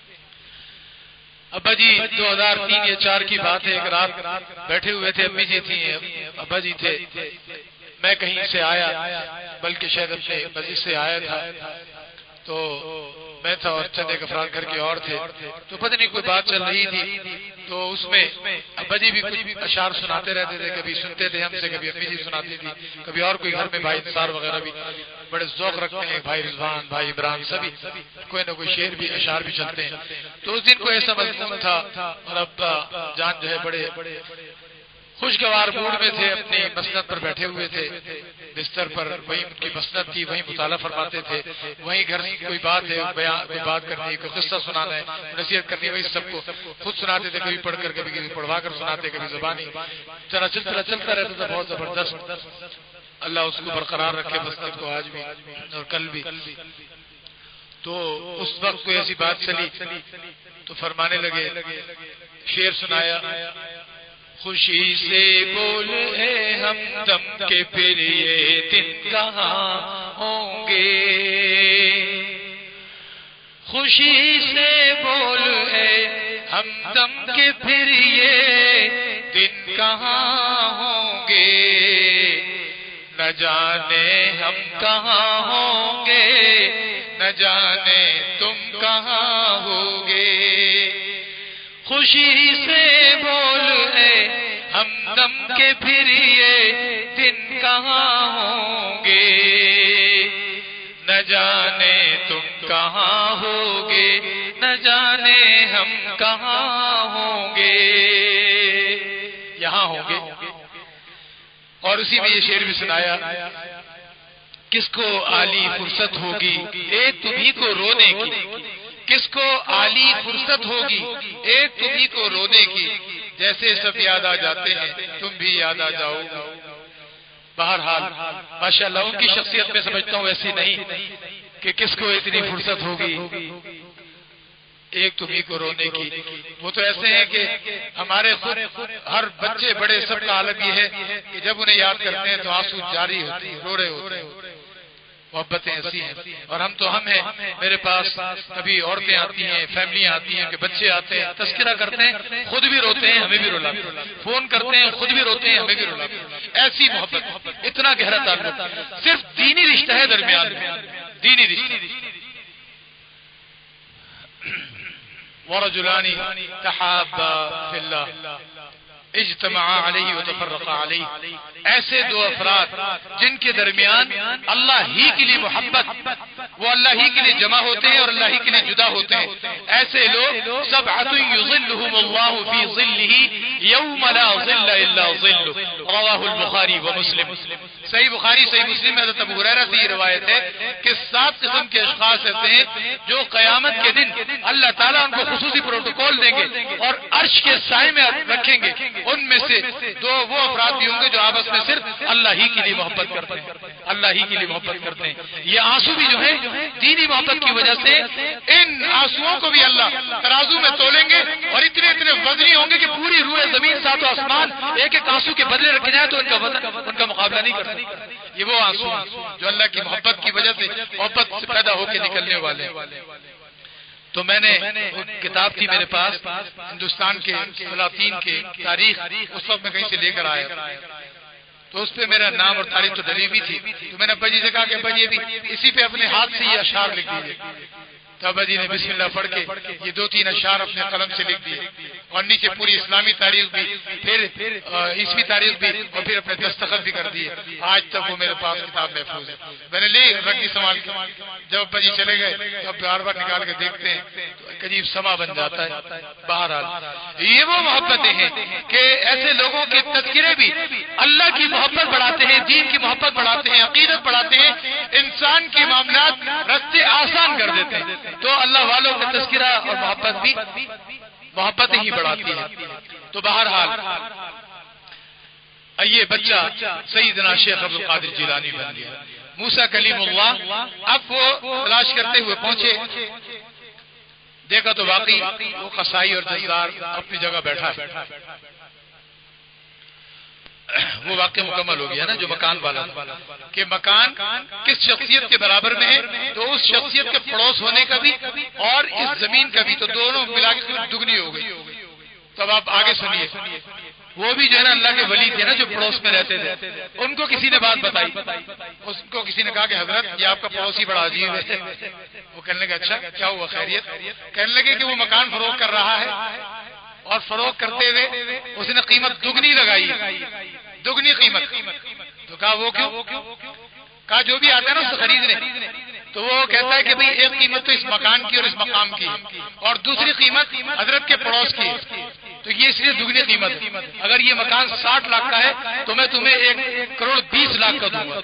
ابا جی 2003 یا 4 کی بات ہے، ایک رات بیٹھے ہوئے تھے، امی جی تھی، ابا جی تھے، میں کہیں سے آیا، بلکہ شاید اپنے مسجد سے آیا تھا، تو میں تھا اور چند ایک افراد گھر کے اور تھے، تو پتہ نہیں کوئی بات چل رہی تھی، تو اس میں ابا جی بھی کچھ اشعار سناتے رہتے تھے، کبھی سنتے تھے ہم سے، کبھی امی جی سناتی تھی، کبھی اور کوئی گھر میں بھائی انصار وغیرہ بھی بڑے ذوق رکھتے ہیں، بھائی رضوان، بھائی عمران، سبھی کوئی نہ کوئی شعر بھی اشعار بھی چلتے ہیں. تو اس دن کو ایسا مضمون تھا اور ابا جان جو ہے بڑے خوشگوار موڈ میں تھے، اپنی مسند پر بیٹھے ہوئے تھے، بستر پر، وہیں ان کی مسند تھی، وہیں مطالعہ فرماتے تھے، وہیں گھر کوئی بات ہے، کوئی بات کرنی، کوئی قصہ سنانا ہے، نصیحت کرنی، وہی سب کو خود سناتے تھے، کبھی پڑھ کر، کبھی پڑھوا کر سناتے، کبھی زبانی، چلتا رہتا تھا بہت زبردست. اللہ اس کو برقرار رکھے مسند کو آج بھی اور کل بھی. تو اس وقت کوئی ایسی بات چلی تو فرمانے لگے، شعر سنایا، خوشی سے بولے ہم دم کے پھر یہ دن کہاں ہوں گے، خوشی سے بولے ہم دم کے پھر یہ دن کہاں ہوں گے، نہ جانے ہم کہاں ہوں گے، نہ جانے تم کہاں ہوگے. خوشی سے بولے ہم دم کے پھر یہ دن کہاں ہوں گے، نہ جانے تم کہاں ہوگے، نہ جانے ہم کہاں ہوں گے. یہاں ہوں گے. اور اسی میں یہ شعر بھی سنایا، کس کو عالی فرصت ہوگی ایک تمہیں کو رونے کی، کس کو عالی فرصت ہوگی ایک تمہیں کو رونے کی، جیسے سب یاد آ جاتے ہیں تم بھی یاد آ جاؤ گے. بہرحال ماشاءاللہ ان کی شخصیت میں سمجھتا ہوں ایسی نہیں کہ کس کو اتنی فرصت ہوگی ایک تمہیں کو رونے کی. وہ تو ایسے ہیں کہ ہمارے خود ہر بچے بڑے سب کا عالم یہ ہے کہ جب انہیں یاد کرتے ہیں تو آنسو جاری ہوتے ہیں، رو رہے ہوتے ہیں. محبتیں ایسی ہیں. اور ہم تو ہم ہیں، میرے پاس کبھی عورتیں آتی ہیں، فیملیاں آتی ہیں، کہ بچے آتے ہیں، تذکرہ کرتے ہیں، خود بھی روتے ہیں، ہمیں بھی رلاتے ہیں، فون کرتے ہیں، خود بھی روتے ہیں، ہمیں بھی رلاتے ہیں. ایسی محبت، اتنا گہرا تعلق، صرف دینی رشتہ ہے درمیان میں، دینی رشتہ. ورجلان تحابا فی اللہ اجتمعا علیہ وتفرقا علیہ. ایسے دو افراد جن کے درمیان اللہ ہی کے لیے محبت، وہ اللہ ہی کے لیے جمع ہوتے ہیں اور اللہ ہی کے لیے جدا ہوتے ہیں. ایسے لوگ سبعۃ یظلھم اللہ فی ظلہ یوم لا ظل الا ظلہ، رواہ البخاری ومسلم. صحیح بخاری صحیح مسلم میں حضرت ابو ہریرہ سے یہ روایت ہے کہ 7 قسم کے اشخاص ایسے ہیں جو قیامت کے دن اللہ تعالیٰ ان کو خصوصی پروٹوکول دیں گے اور عرش کے سائے میں رکھیں گے. ان میں سے 2 وہ افراد بھی ہوں گے جو آپس میں صرف اللہ ہی کے لیے محبت کرتے ہیں، اللہ ہی کے لیے محبت کرتے ہیں. یہ آنسو بھی جو ہیں دینی محبت کی وجہ سے، ان آنسوؤں کو بھی اللہ ترازو میں تولیں گے اور اتنے اتنے وزنی ہوں گے کہ پوری روح زمین 7 آسمان ایک ایک آنسو کے بدلے رکھے جائے تو ان کا وزن ان کا مقابلہ نہیں کر سکتے. یہ وہ آنسو ہیں جو اللہ کی محبت کی وجہ سے، محبت سے پیدا ہو کے نکلنے والے. تو میں نے کتاب تھی میرے پاس ہندوستان کے سلاطین کے تاریخ، اس وقت میں کہیں سے لے کر آیا، تو اس پہ میرا نام اور تاریخ تو ڈلی ہوئی تھی. تو میں نے ابا جی سے کہا کہ ابا جی اسی پہ اپنے ہاتھ سے یہ اشعار لکھ دیجیے. تو ابا جی نے بسم اللہ پڑھ کے یہ 2-3 اشعار اپنے قلم سے لکھ دیے اور نیچے پوری اسلامی تاریخ بھی، پھر عیسوی تاریخ بھی، اور پھر اپنے دستخط بھی کر دیے. آج تک وہ میرے پاس کتاب محفوظ ہے. میں نے لی رکھی سنبھال کے. جب ابا جی چلے گئے تو اب بار بار نکال کے دیکھتے ہیں تو ایک عجیب سما بن جاتا ہے. بہرحال یہ وہ محبتیں ہیں کہ ایسے لوگوں کے تذکرے بھی اللہ کی محبت بڑھاتے ہیں، دین کی محبت بڑھاتے ہیں، عقیدت بڑھاتے ہیں، انسان کے معاملات راستے آسان کر دیتے ہیں. تو اللہ والوں کا تذکرہ اور محبت بھی محبت ہی بڑھاتی ہے. تو بہرحال یہ بچہ سیدنا شیخ عبد القادر جیلانی بن گیا. موسیٰ کلیم اللہ اب وہ تلاش کرتے ہوئے پہنچے، دیکھا تو واقعی وہ قصائی اور جزار اپنی جگہ بیٹھا ہے۔ وہ واقعہ مکمل ہو گیا نا جو مکان والا کہ مکان کس شخصیت کے برابر میں ہے، تو اس شخصیت کے پڑوس ہونے کا بھی اور اس زمین کا بھی، تو دونوں ملا کے دگنی ہو گئی۔ تو اب آپ آگے سنیے، وہ بھی جو ہے نا اللہ کے ولی تھے نا جو پڑوس میں رہتے تھے، ان کو کسی نے بات بتائی، اس کو کسی نے کہا کہ حضرت یہ آپ کا پڑوسی بڑا عجیب ہے۔ وہ کہنے لگے اچھا کیا ہوا خیریت؟ کہنے لگے کہ وہ مکان فروخت کر رہا ہے اور فروخت کرتے ہوئے اس نے قیمت دگنی لگائی، دگنی قیمت۔ تو کہا وہ کیوں؟ کہا جو بھی آتا ہے نا اس سے خریدنے، تو وہ کہتا ہے کہ بھئی ایک قیمت تو اس مکان کی اور اس مقام کی اور دوسری قیمت حضرت کے پڑوس کی، تو یہ اس لیے دگنی قیمت ہے۔ اگر یہ مکان 60 لاکھ کا ہے تو میں تمہیں 1,20,00,000 کا دوں گا۔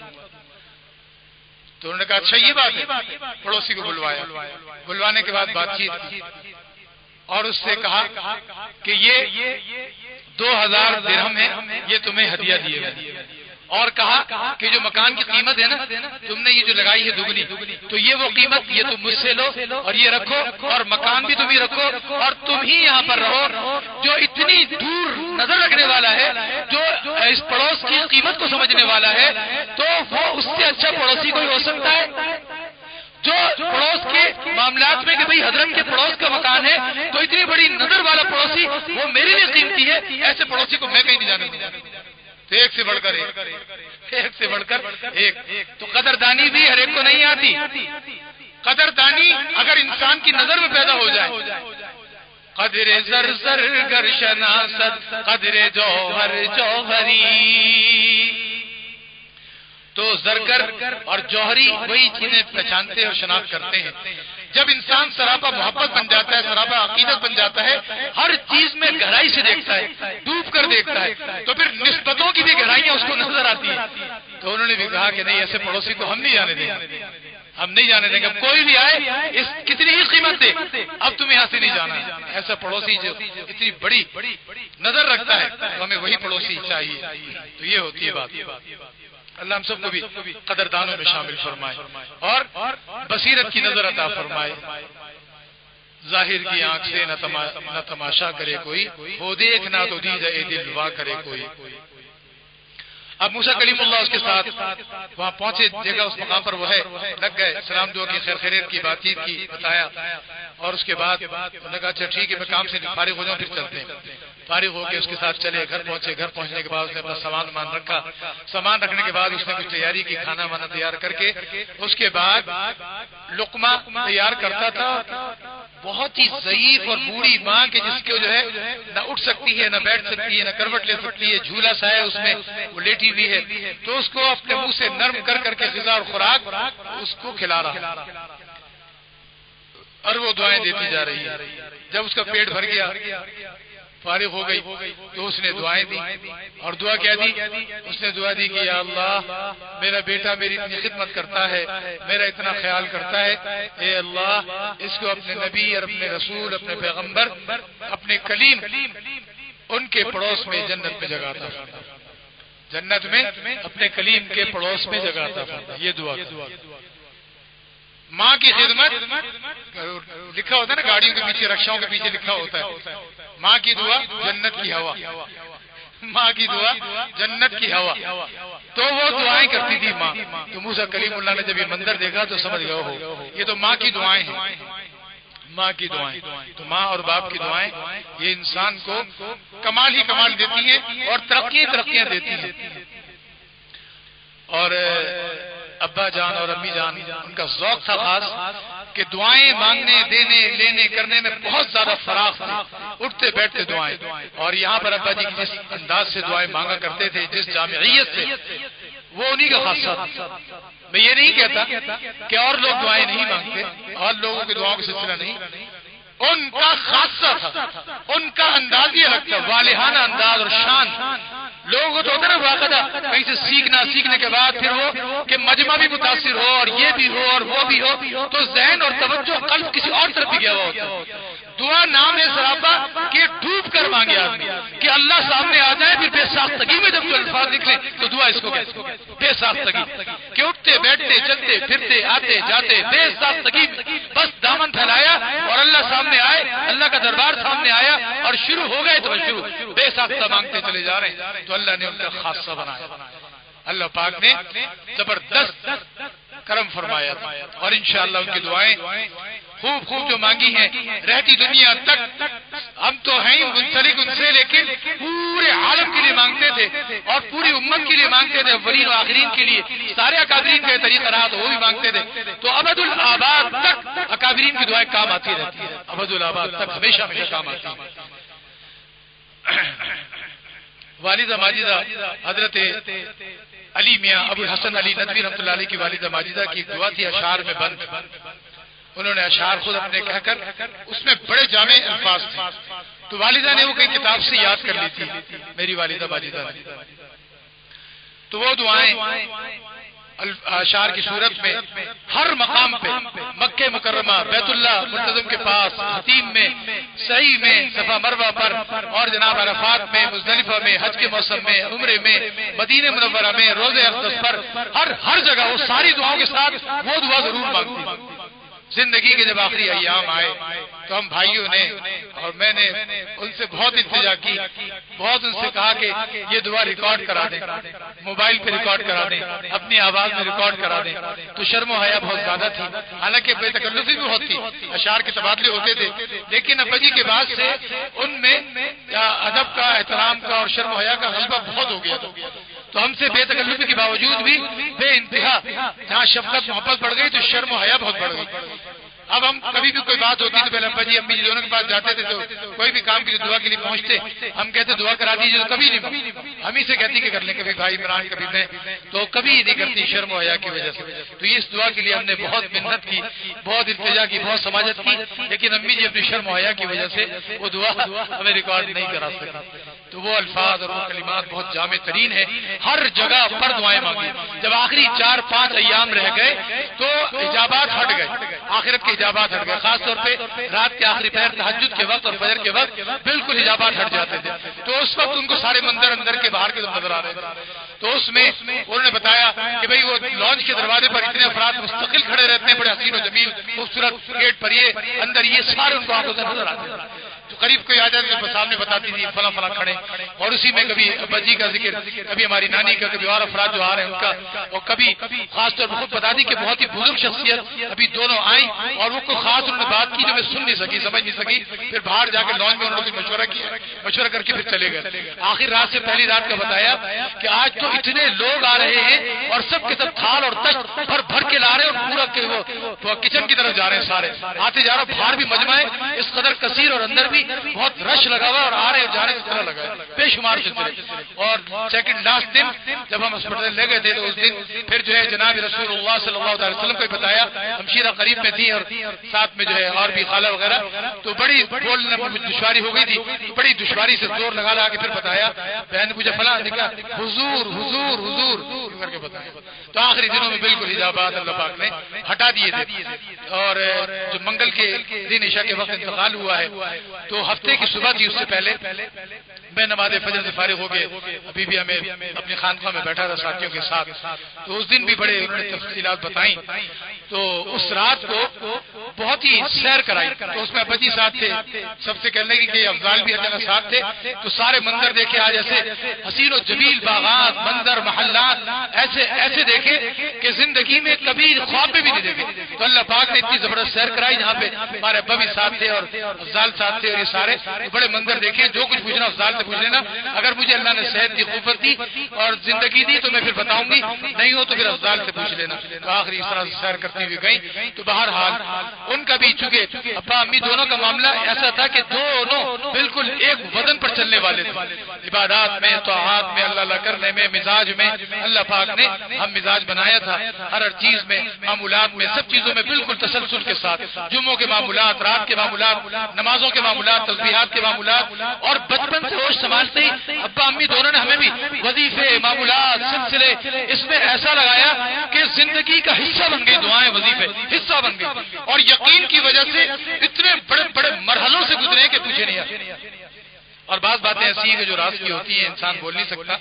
تو انہوں نے کہا اچھا یہ بات ہے۔ پڑوسی کو بلوایا، بلوانے کے بعد بات چیت کی اور اس سے کہا کہ یہ 2,000 درہم ہے، یہ تمہیں ہدیہ دیے گئے، اور کہا کہ جو مکان کی قیمت ہے نا تم نے یہ جو لگائی ہے دگنی، تو یہ وہ قیمت یہ تم مجھ سے لو اور یہ رکھو، اور مکان بھی تم ہی رکھو اور تم ہی یہاں پر رہو۔ جو اتنی دور نظر رکھنے والا ہے، جو اس پڑوس کی قیمت کو سمجھنے والا ہے، تو وہ اس سے اچھا پڑوسی کوئی ہو سکتا ہے؟ جو پڑوس کے معاملات میں کہ بھئی حضرت کے پڑوس کا مکان ہے تو اتنی بڑی نظر والا پڑوسی وہ میرے لیے قیمتی ہے، ایسے پڑوسی کو میں کہیں نہیں جانے دوں گا۔ تو ایک سے بڑھ کر ایک سے بڑھ کر ایک۔ تو قدردانی بھی ہر ایک کو نہیں آتی۔ قدردانی اگر انسان کی نظر میں پیدا ہو جائے، قدر زر زر گر شناست قدر جوہر جوہری، تو زرگر اور جوہری وہی چیزیں پہچانتے اور شناخت کرتے ہیں۔ جب انسان سراپا محبت بن جاتا ہے، سراپا عقیدت بن جاتا ہے، ہر چیز میں گہرائی سے دیکھتا ہے، ڈوب کر دیکھتا ہے، تو پھر نسبتوں کی بھی گہرائیاں اس کو نظر آتی ہیں۔ تو انہوں نے بھی کہا کہ نہیں ایسے پڑوسی کو ہم نہیں جانے دیں گے، ہم نہیں جانے دیں گے، کوئی بھی آئے اس کتنی ہی قیمت دے اب تم یہاں سے نہیں جانا ہے۔ ایسا پڑوسی جو اتنی بڑی نظر رکھتا ہے تو ہمیں وہی پڑوسی چاہیے۔ تو یہ ہوتی ہے بات۔ اللہ ہم سب کو بھی قدردانوں میں شامل فرمائے اور بصیرت کی نظر عطا فرمائے۔ ظاہر کی آنکھ سے نہ تماشا کرے کوئی، وہ دیکھنا تو دیدہ دل وا کرے کوئی۔ اب موسیٰ کلیم اللہ اس کے ساتھ وہاں پہنچے، جگہ اس مقام پر وہ ہے، لگ گئے، سلام دعا کی، خیر خیریت کی، بات چیت کی، بتایا، اور اس کے بعد انہوں نے کہا اچھا ٹھیک ہے میں کام سے فارغ ہو جاؤں پھر چلتے ہیں۔ فارغ ہو کے اس کے ساتھ چلے، گھر پہنچے، گھر پہنچنے کے بعد اس نے اپنا سامان رکھا، سامان رکھنے کے بعد اس نے کچھ تیاری کی، کھانا وانا تیار کر کے اس کے بعد لقمہ تیار کرتا تھا۔ بہت ہی ضعیف اور بوڑھی ماں کے جس کو جو ہے نہ اٹھ سکتی ہے، نہ بیٹھ سکتی ہے، نہ کروٹ لے سکتی ہے، جھولا سا ہے اس میں وہ لیٹی ہوئی ہے، تو اس کو اپنے منہ سے نرم کر کر کے غذا اور خوراک اس کو کھلا رہا اور وہ دعائیں دیتی جا رہی ہے۔ جب اس کا پیٹ بھر گیا، فارغ ہو گئی، تو اس نے دعائیں دی، اور دعا کیا دی؟ اس نے دعا دی کہ یا اللہ میرا بیٹا میری اتنی خدمت کرتا ہے، میرا اتنا خیال کرتا ہے، اے اللہ اس کو اپنے نبی اور اپنے رسول، اپنے پیغمبر، اپنے کلیم ان کے پڑوس میں جنت میں جگہ عطا فرما، جنت میں اپنے کلیم کے پڑوس میں جگہ عطا فرما۔ یہ دعا ماں کی خدمت لکھا ہوتا ہے نا گاڑیوں کے پیچھے، رکشاؤں کے پیچھے لکھا ہوتا ہے ماں کی دعا جنت کی ہوا، ماں کی دعا جنت کی ہوا، تو وہ دعائیں کرتی تھی ماں۔ تو موسیٰ کلیم اللہ نے جب یہ منظر دیکھا تو سمجھ گئے ہو یہ تو ماں کی دعائیں ہیں، ماں کی دعائیں۔ تو ماں اور باپ کی دعائیں یہ انسان کو کمال ہی کمال دیتی ہیں اور ترقیاں دیتی ہیں۔ اور ابا جان اور امی جان ان کا ذوق تھا خاص کہ دعائیں مانگنے، دینے، لینے، کرنے میں بہت زیادہ فراخ تھے، اٹھتے بیٹھتے دعائیں۔ اور یہاں پر ابا جی جس انداز سے دعائیں مانگا کرتے تھے، جس جامعیت سے، وہ انہی کا خاصہ تھا۔ میں یہ نہیں کہتا کہ اور لوگ دعائیں نہیں مانگتے، اور لوگوں کی دعاؤں کا سلسلہ نہیں، ان کا خاصہ تھا، ان کا انداز ہی الگ تھا، والہانہ انداز اور شان۔ لوگوں کو تو ہوتا نا واقعہ کہیں سے سیکھنے کے بعد پھر وہ کہ مجمع بھی متاثر ہو اور یہ بھی ہو اور وہ بھی ہو، تو ذہن اور توجہ قلب کسی اور طرف بھی گیا ہوا ہوتا ہے۔ دعا نام ہے سراپا کہ ڈوب کر مانگے آدمی کہ اللہ سامنے آ جائے، پھر بے ساختگی میں جب جو الفاظ نکلے تو دعا اس کو کہتے ہیں، بے ساختگی، کہ اٹھتے بیٹھتے چلتے پھرتے آتے جاتے بے ساختگی میں بس دامن پھیلایا اور اللہ سامنے آئے، اللہ کا دربار سامنے آیا اور شروع ہو گئے تو شروع بے ساختہ مانگتے چلے جا رہے ہیں، تو اللہ نے ان کا خاصہ بنایا، اللہ پاک نے زبردست کرم فرمایا اور انشاءاللہ ان کی دعائیں خوب خوب جو مانگی ہیں رہتی دنیا تک، ہم تو ہیں منسلک ان سے، لیکن پورے عالم کے لیے مانگتے تھے اور پوری امت کے لیے مانگتے تھے، اولین و آخرین کے لیے، سارے اکابرین کا طریقہ رہا تو وہ بھی مانگتے تھے، تو ابد الآباد تک اکابرین کی دعائیں کام آتی رہتی ہے، ابد الآباد تک ہمیشہ ہمیشہ کام آتی ہے۔ والدہ ماجدہ حضرت علی میاں ابو الحسن علی ندوی رحمۃ اللہ علیہ کی والدہ ماجدہ کی دعا تھی اشعار میں بند، انہوں نے اشعار خود اپنے کہہ کر اس میں بڑے جامع الفاظ تھے، تو والدہ نے وہ کئی کتاب سے یاد کر لی تھی میری والدہ ماجدہ نے، تو وہ دعائیں اشعار کی صورت میں ہر مقام پہ، مکہ مکرمہ، بیت اللہ منتظم کے پاس، حتیم میں، سعی میں، صفا مروہ پر، اور جناب عرفات میں، مزدلفہ میں، حج کے موسم میں، عمرے میں، مدینہ منورہ میں، روزہ اقدس پر، ہر جگہ وہ ساری دعاؤں کے ساتھ وہ دعا ضرور مانگتی۔ زندگی کے جب آخری ایام آئے تو ہم بھائیوں نے اور میں نے ان سے بہت التجا کی، بہت ان سے کہا کہ یہ دعا ریکارڈ کرا دیں، موبائل پہ ریکارڈ کرا دیں، اپنی آواز میں ریکارڈ کرا دیں، تو شرم و حیا بہت زیادہ تھی، حالانکہ بے تکلفی بھی بہت تھی، اشعار کے تبادلے ہوتے تھے، لیکن ابا جی کے بعد سے ان میں ادب کا، احترام کا اور شرم و حیا کا غلبہ بہت ہو گیا تھا، تو ہم سے بے تکلفی کے باوجود بھی بے انتہا جہاں شفقت محبت بڑھ گئی تو شرم و حیا بہت بڑھ گئی۔ اب ہم کبھی بھی کوئی بات ہوتی تو پہلے ابا جی امی جی دونوں کے پاس جاتے تھے، تو کوئی بھی کام کے لیے دعا کے لیے پہنچتے، ہم کہتے دعا کرا دیجیے، تو کبھی نہیں، ہم ہی سے کہتی کہ کر لیں، کبھی بھائی عمران کبھی میں، تو کبھی نہیں کرتی شرم و حیا کی وجہ سے، تو اس دعا کے لیے ہم نے بہت محنت کی، بہت التجا کی، بہت سماجت کی، لیکن امی جی اپنی شرم و حیا کی وجہ سے وہ دعا ہمیں ریکارڈ نہیں کرا سکتی، تو وہ الفاظ اور وہ کلمات بہت جامع ترین ہے، ہر جگہ پر دعائیں مانگی، جب آخری 4-5 ایام رہ گئے تو اجابات ہٹ گئے، آخرت کے اجابات ہٹ گئے، خاص طور پہ رات کے آخری پہر تہجد کے وقت اور فجر کے وقت بالکل اجابات ہٹ جاتے تھے، تو اس وقت ان کو سارے منظر اندر کے باہر کے نظر آ رہے تھے، تو اس میں انہوں نے بتایا کہ بھئی وہ لانچ کے دروازے پر اتنے افراد مستقل کھڑے رہتے ہیں، بڑے حسین و جمیل خوبصورت گیٹ پر، یہ اندر یہ سارے ان کو آنکھوں سے نظر آتے ہیں، تو قریب کوئی آ جاتے تو سامنے بتاتی تھی فلاں فلاں کھڑے، اور اسی میں کبھی ابا جی کا ذکر، کبھی ہماری نانی کا، کبھی اور افراد جو آ رہے ہیں ان کا، اور کبھی خاص طور پر خود بتا دی کہ بہت ہی بزرگ شخصیت ابھی دونوں آئیں اور وہ کوئی خاص انہوں نے بات کی جو میں سن نہیں سکی، سمجھ نہیں سکی، پھر باہر جا کے لانچ میں انہوں نے کچھ مشورہ کیا، مشورہ کر کے پھر چلے گئے، آخر رات سے پہلی رات کا بتایا کہ آج تو اتنے لوگ آ رہے ہیں اور سب کے سب تھال اور تشت بھر بھر کے لا رہے ہیں، اور پورا کچن کی طرف جا رہے ہیں، سارے آتے جا رہے، باہر بھی مجمع ہے اس قدر کثیر اور اندر بھی بہت رش لگا ہوا اور آ رہے جا رہے اس طرح لگا ہے بے شمار سلسلے، اور سیکنڈ لاسٹ دن جب ہم ہاسپٹل لے گئے تھے تو اس دن پھر جو ہے جناب رسول اللہ صلی اللہ علیہ وسلم کو بتایا، ہمشیرہ قریب میں تھی اور ساتھ میں جو ہے اور بھی خالہ وغیرہ، تو بڑی بولنے میں دشواری ہو گئی تھی، بڑی دشواری سے زور لگا کے پھر بتایا، بہن نے مجھے فلاں لکھا حضور حضور حضور کر کے بتایا، تو آخری دنوں میں بالکل اجابات اللہ پاک نے ہٹا دیے تھے، اور جو منگل کے دن عشاء کے وقت انتقال ہوا ہے تو ہفتے کی صبح تھی، اس سے پہلے میں نماز فجر سے فارغ ہو گئے، ابھی بھی ہمیں اپنی خانقاہ میں بیٹھا تھا ساتھیوں کے ساتھ، تو اس دن بھی بڑے انہوں نے تفصیلات بتائیں، تو اس رات کو بہت ہی سیر کرائی، تو اس میں ابا جی ساتھ تھے، سب سے کہنے لگی کہ افضال بھی ہر جگہ ساتھ تھے، تو سارے منظر دیکھے آج ایسے حسین و جمیل باغات، منظر، محلات ایسے دیکھے کہ زندگی میں کبھی خواب میں بھی نہیں دیکھے، تو اللہ پاک نے اتنی زبردست سیر کرائی جہاں پہ ہمارے ابا بھی ساتھ تھے اور افضال ساتھ تھے، اور یہ سارے بڑے منظر دیکھے، جو کچھ پوچھنا افضال سے پوچھ لینا، اگر مجھے اللہ نے صحت دی، قوت دی اور زندگی دی تو میں پھر بتاؤں گی، نہیں ہو تو پھر افضال سے پوچھ لینا، تو آخری اس طرح سے سیر کرتی ہوئی گئی، تو بہرحال ان کا بھی چونکہ ابا امی دونوں کا معاملہ ایسا تھا کہ دونوں بالکل ایک وزن پر چلنے والے تھے، عبادات میں، طاعات میں، اللہ کرنے میں، مزاج میں، اللہ پاک نے ہم مزاج بنایا تھا، ہر چیز میں، معمولات میں، سب چیزوں چیزوں میں بالکل تسلسل کے ساتھ جمعوں کے معمولات، رات کے معمولات، نمازوں کے معمولات، تسبیحات کے معمولات، اور بچپن سے ہوش سنبھالتے ہی ابا امی دونوں نے ہمیں بھی وظیفے، معمولات، سلسلے اس میں ایسا لگایا کہ زندگی کا حصہ بن گئی دعائیں، وظیفے حصہ بن گئی، اور یقین کی وجہ سے اتنے بڑے بڑے مرحلوں سے گزرے کہ پوچھے نہیں آپ۔ اور بعض باتیں ایسی ہیں کہ جو راز کی ہوتی ہیں، انسان بول نہیں سکتا،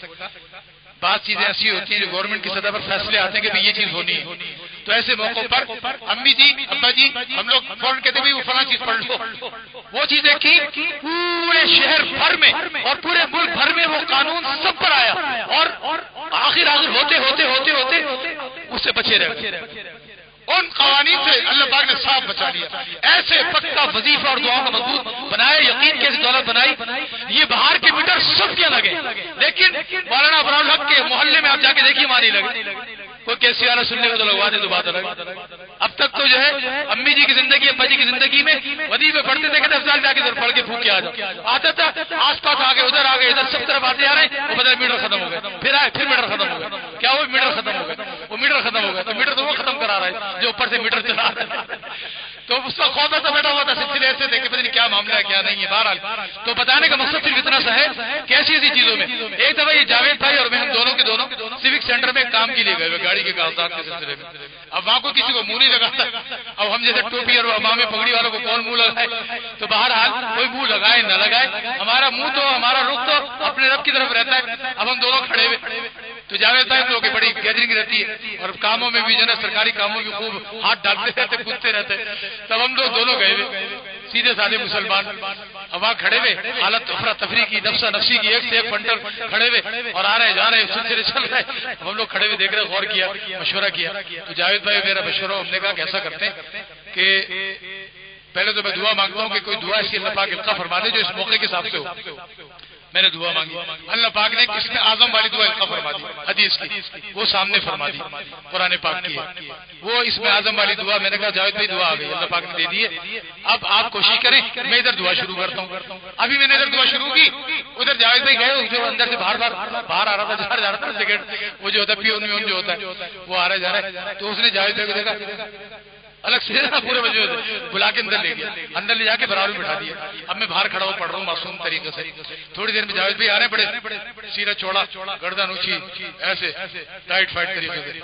بعض چیزیں ایسی ہوتی ہیں جو گورنمنٹ کی سطح پر فیصلے آتے ہیں کہ یہ چیز ہونی ہے، تو ایسے موقع پر امی جی، ابا جی، ہم لوگ فوراً کہتے ہیں وہ فلاں چیز پڑھ لو، وہ چیزیں کی، پورے شہر بھر میں اور پورے ملک بھر میں وہ قانون سب پر آیا، اور آخر ہوتے ہوتے ہوتے ہوتے اس سے بچے رہ گئے۔ ان قوانین سے اللہ پاک نے صاف بچا لیا، ایسے پکا وظیفہ اور دعاؤں کا مضبوط بنایا، یقین کی ایسی دولت بنائی، یہ باہر کے میٹر سب کیا لگے، لیکن مولانا ابرار الحق کے محلے میں آپ جا کے دیکھیے وہاں نہیں لگے، کوئی کیسی والا سننے کو تو لگوا دے تو بات الگ۔ اب تک تو جو ہے امی جی کی زندگی، ابا جی کی زندگی میں وظیفے پڑھتے تھے، کہتے افضال جا کے ادھر پڑھ کے پھونک کے آ جاؤ، آتا تھا آس پاس آگے ادھر آگے ادھر سب طرف آتے آ رہے ہیں، وہ بدل میٹر ختم ہو گئے، پھر آئے پھر میٹر ختم ہو گئے، کیا وہ میٹر ختم ہو گئے، وہ میٹر ختم ہو گئے، تو میٹر تو وہ ختم کرا رہا ہے جو اوپر سے میٹر چلا رہا ہے، تو اس کا خوف تو بیٹھا ہوا تھا سلسلے ایسے تھے کہ پتہ نہیں کیا معاملہ ہے کیا نہیں ہے۔ بہرحال تو بتانے کا مقصد صرف اتنا سا ہے کہ ایسی ایسی چیزوں میں ایک دفعہ یہ جاوید بھائی اور میں ہم دونوں کے دونوں سیوک سینٹر میں کام کے لیے گئے گاڑی کے کاغذات کے سلسلے میں، اب وہاں کو کسی کو منہ نہیں لگاتا، اب ہم جیسے ٹوپی اور امامے پگڑی والوں کو کون منہ لگائے، تو بہرحال کوئی منہ لگائے نہ لگائے، ہمارا منہ تو ہمارا رخ تو اپنے رب کی طرف رہتا ہے۔ اب ہم دونوں کھڑے ہوئے تو جاوید بھائی لوگوں کی بڑی گیدرنگ رہتی ہے اور کاموں میں بھی جو ہے سرکاری کاموں میں خوب ہاتھ ڈالتے رہتے، کودتے رہتے، تب ہم لوگ دونوں گئے ہوئے سیدھے سادے مسلمان، اب وہاں کھڑے ہوئے حالت افراتفری کی، نفسا نفسی کی، ایک سے ایک فنٹر کھڑے ہوئے اور آ رہے جا رہے سلسلے چل رہے، اب ہم لوگ کھڑے ہوئے دیکھ رہے، غور کیا، مشورہ کیا، تو جاوید بھائی میرا مشورہ، ہم نے کہا کہ ایسا کرتے ہیں کہ پہلے تو میں دعا مانگتا ہوں کہ کوئی دعا اس کی اللہ پاک القا فرما دے جو اس موقع کے حساب سے ہو۔ میں نے دعا مانگی، اللہ پاک نے اس میں اعظم والی دعا القا فرما دی حدیث کی، وہ سامنے فرما دی قرآن پاک کی ہے، وہ اس میں اعظم والی دعا، میں نے کہا جاوید بھائی دعا آ گئی، اللہ پاک نے دے دی ہے، اب آپ کوشش کریں میں ادھر دعا شروع کرتا ہوں۔ ابھی میں نے ادھر دعا شروع کی، ادھر جاوید بھائی گئے، جو اندر سے باہر آ رہا تھا، جا رہا تھا سیکنڈ، وہ جو ہوتا ہے پیون میون جو ہوتا ہے وہ آ رہا جا رہا ہے، تو اس نے جاوید بھائی کو دیکھا الگ سے پورے وجہ بلا کے اندر لے گیا، اندر لے جا کے برابر بٹھا دیا، اب میں باہر کھڑا ہوں پڑھ رہا ہوں معصوم طریقے سے، تھوڑی دیر میں جاوید بھائی آ رہے بڑے سیرہ چوڑا، گردن اونچی، ایسے ٹائٹ فائٹ طریقے سے،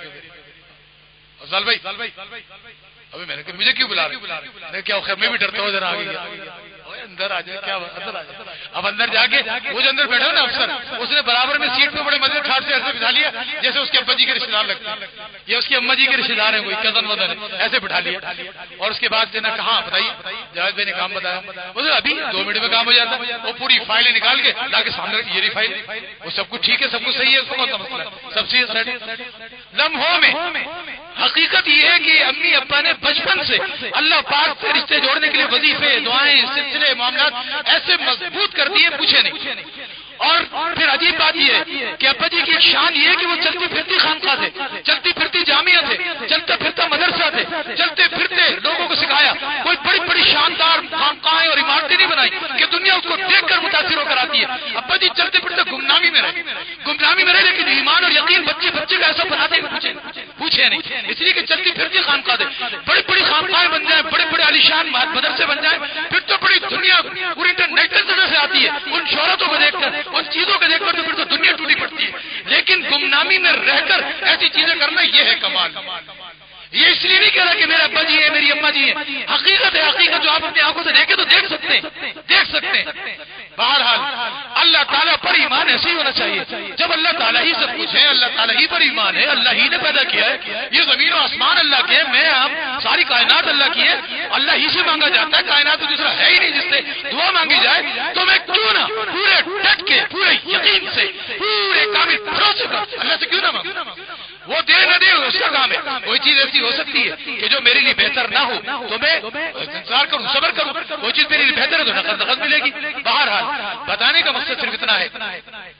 افضل بھائی ابھی میں نے کہا مجھے کیوں بلا رہے ہیں، کیا خیر میں بھی ڈرتا ہوں، ادھر آ گیا اندر آ جائے، کیا اندر آ جائے، اب اندر جا کے وہ جو اندر بیٹھا نا افسر، اس نے برابر میں سیٹ پہ بڑے مزے ٹھاٹ سے ایسے بٹھا لیا جیسے اس کے ابا جی کے رشتے دار لگتے ہیں، یا اس کی اما جی کے رشتے دار ہیں، کوئی کزن ودن ہے، ایسے بٹھا لیا، اور اس کے بعد سے نا کہاں بتائیے، جاوید بھائی نے کام بتایا، بولے ابھی 2 منٹ میں کام ہو جاتا، وہ پوری فائلیں نکال کے لا کے سامنے یہ رہی فائل، وہ سب کچھ ٹھیک ہے، سب کچھ صحیح ہے، اس کو کون سا مسئلہ ہے، سب چیز لمحوں میں۔ حقیقت یہ ہے کہ امی ابا نے بچپن سے اللہ پاک سے رشتے جوڑنے کے لیے وظیفے، دعائیں، سلسلے، معاملات ایسے مضبوط کر دیے پوچھے نہیں۔ اور پھر عجیب بات یہ ہے کہ ابا جی کی ایک شان یہ ہے کہ وہ چلتی پھرتی خانقاہ تھے، چلتی پھرتی جامعہ تھے، چلتا پھرتا مدرسہ تھے، چلتے پھرتے لوگوں کو سکھایا، کوئی بڑی بڑی شاندار خانقاہیں اور عمارتیں نہیں بنائی کہ دنیا اس کو دیکھ کر متاثر ہو کر آتی ہے۔ ابا جی چلتے پھرتے گمنامی میں رہے، لیکن ایمان اور یقین بچے کا ایسا بناتے پوچھے نہیں، اس لیے کہ چلتی پھرتی خانقاہ تھے، بڑی بڑی خانقاہیں بن جائیں، بڑے بڑے عالیشان مدرسے بن جائیں، پھر تو بڑی دنیا پوری انٹرنیشنل سطح سے آتی ہے، ان شہرتوں کو دیکھ کر، ان چیزوں کو دیکھ کر تو پھر تو دنیا ٹوٹی پڑتی ہے، لیکن گمنامی میں رہ کر ایسی چیزیں کرنا یہ ہے کمال۔ یہ اس لیے نہیں کہہ رہا کہ میرا ابا جی ہے، میری اما جی ہے، حقیقت ہے، حقیقت جو آپ اپنی آنکھوں سے دیکھیں تو دیکھ سکتے ہیں۔ بہرحال اللہ تعالیٰ پر ایمان ایسے ہی ہونا چاہیے، جب اللہ تعالیٰ ہی سب کچھ ہے، اللہ تعالیٰ ہی پر ایمان ہے، اللہ ہی نے پیدا کیا ہے، یہ زمین و آسمان اللہ کے ہیں، میں آپ ساری کائنات اللہ کی ہے، اللہ ہی سے مانگا جاتا ہے، کائنات میں دوسرا ہے ہی نہیں جس سے دعا مانگی جائے، تو میں کیوں نہ پورے ڈٹ کے، پورے یقین سے، پورے کامل بھروسے پر اللہ سے کیوں نہ مانگوں؟ وہ دے نہ دے اس کا کام ہے، کوئی چیز ایسی ہو سکتی ہے کہ جو میرے لیے بہتر نہ ہو تو میں انتظار کروں، صبر کروں، کوئی چیز میرے لیے بہتر ہے تو نقد ملے گی۔ بہرحال بتانے کا مقصد صرف اتنا ہے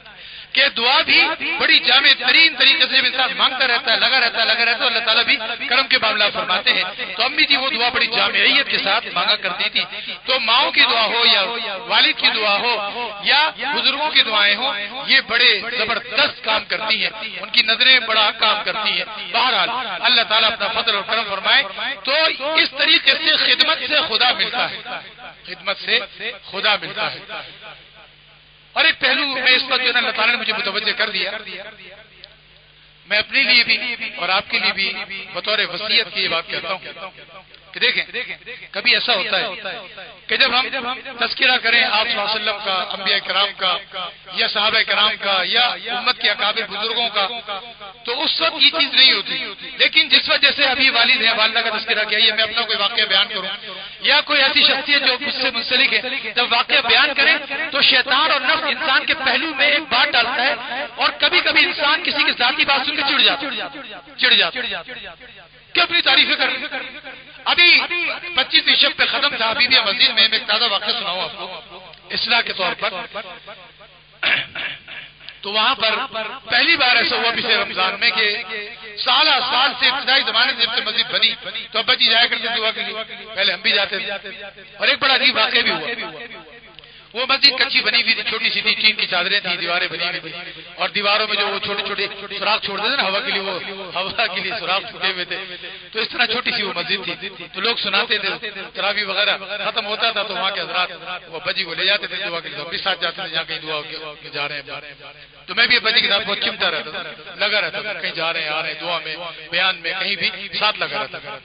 کہ دعا بھی بڑی جامع ترین طریقے سے جب انسان مانگتا رہتا ہے لگا رہتا ہے تو اللہ تعالیٰ بھی کرم کے معاملات فرماتے ہیں. تو امی جی وہ دعا بڑی جامعیت کے ساتھ مانگا کرتی تھی. تو ماؤں کی دعا ہو یا والد کی دعا ہو یا بزرگوں کی دعائیں ہوں, یہ بڑے زبردست کام کرتی ہیں, ان کی نظریں بڑا کام کرتی ہیں. بہرحال اللہ تعالیٰ اپنا فضل اور کرم فرمائے. تو اس طریقے سے خدمت سے خدا ملتا ہے, خدمت سے خدا ملتا ہے. اور ایک پہلو میں اس پر جو اللہ تعالیٰ نے مجھے متوجہ کر دیا, میں اپنے لیے بھی اور آپ کے لیے بھی بطور وصیت کی یہ بات کہتا ہوں کہ دیکھیں کبھی ایسا ہوتا ہے کہ جب ہم تذکرہ کریں آپ صلی اللہ علیہ وسلم کا, انبیاء کرام کا یا صحابہ کرام کا یا امت کے اکابر بزرگوں کا, تو اس وقت یہ چیز نہیں ہوتی. لیکن جس وجہ سے ابھی والد ہیں والدہ کا تذکرہ کیا, یہ میں اپنا کوئی واقعہ بیان کروں یا کوئی ایسی شخصیت جو مجھ سے منسلک ہے, جب واقعہ بیان کریں تو شیطان اور نفس انسان کے پہلو میں ایک بات ڈالتا ہے اور کبھی کبھی انسان کسی کی ذاتی بات سن کے چڑ جاتا کہ اپنی تعریفیں کر. ابھی 25ویں شب پہ ختم تھا حبیبیہ مسجد میں ایک تازہ واقعہ سناؤں آپ کو اصلاح کے طور پر. تو وہاں پر پہلی بار ایسا ہوا پچھلے رمضان میں کہ سال سے ابتدائی زمانے سے جب سے مسجد بنی تو ابا جی جایا کرتے دعا کے لیے, پہلے ہم بھی جاتے تھے. اور ایک بڑا عجیب واقعہ بھی ہوا. وہ مسجد کچی بنی ہوئی تھی, چھوٹی سی تھی, ٹین کی چادریں تھیں, دیواریں بنی ہوئی تھی, اور دیواروں میں جو وہ چھوٹے چھوٹے سوراخ چھوڑ دیتے نا ہوا کے لیے, وہ ہوا کے لیے سوراخ چھوٹے ہوئے تھے. تو اس طرح چھوٹی سی وہ مسجد تھی. تو لوگ سناتے تھے تراویح وغیرہ ختم ہوتا تھا تو وہاں کے حضرات وہ بجی کو لے جاتے تھے دعا کے لیے, بھی ساتھ جاتے تھے جہاں کہیں دعا کے جا رہے ہیں. تو میں بھی بجی کے ساتھ بہت چمٹا رہتا تھا, لگا رہتا تھا, کہیں جا رہے ہیں آ رہے ہیں, دعا میں بیان میں کہیں بھی ساتھ لگا رہتا تھا.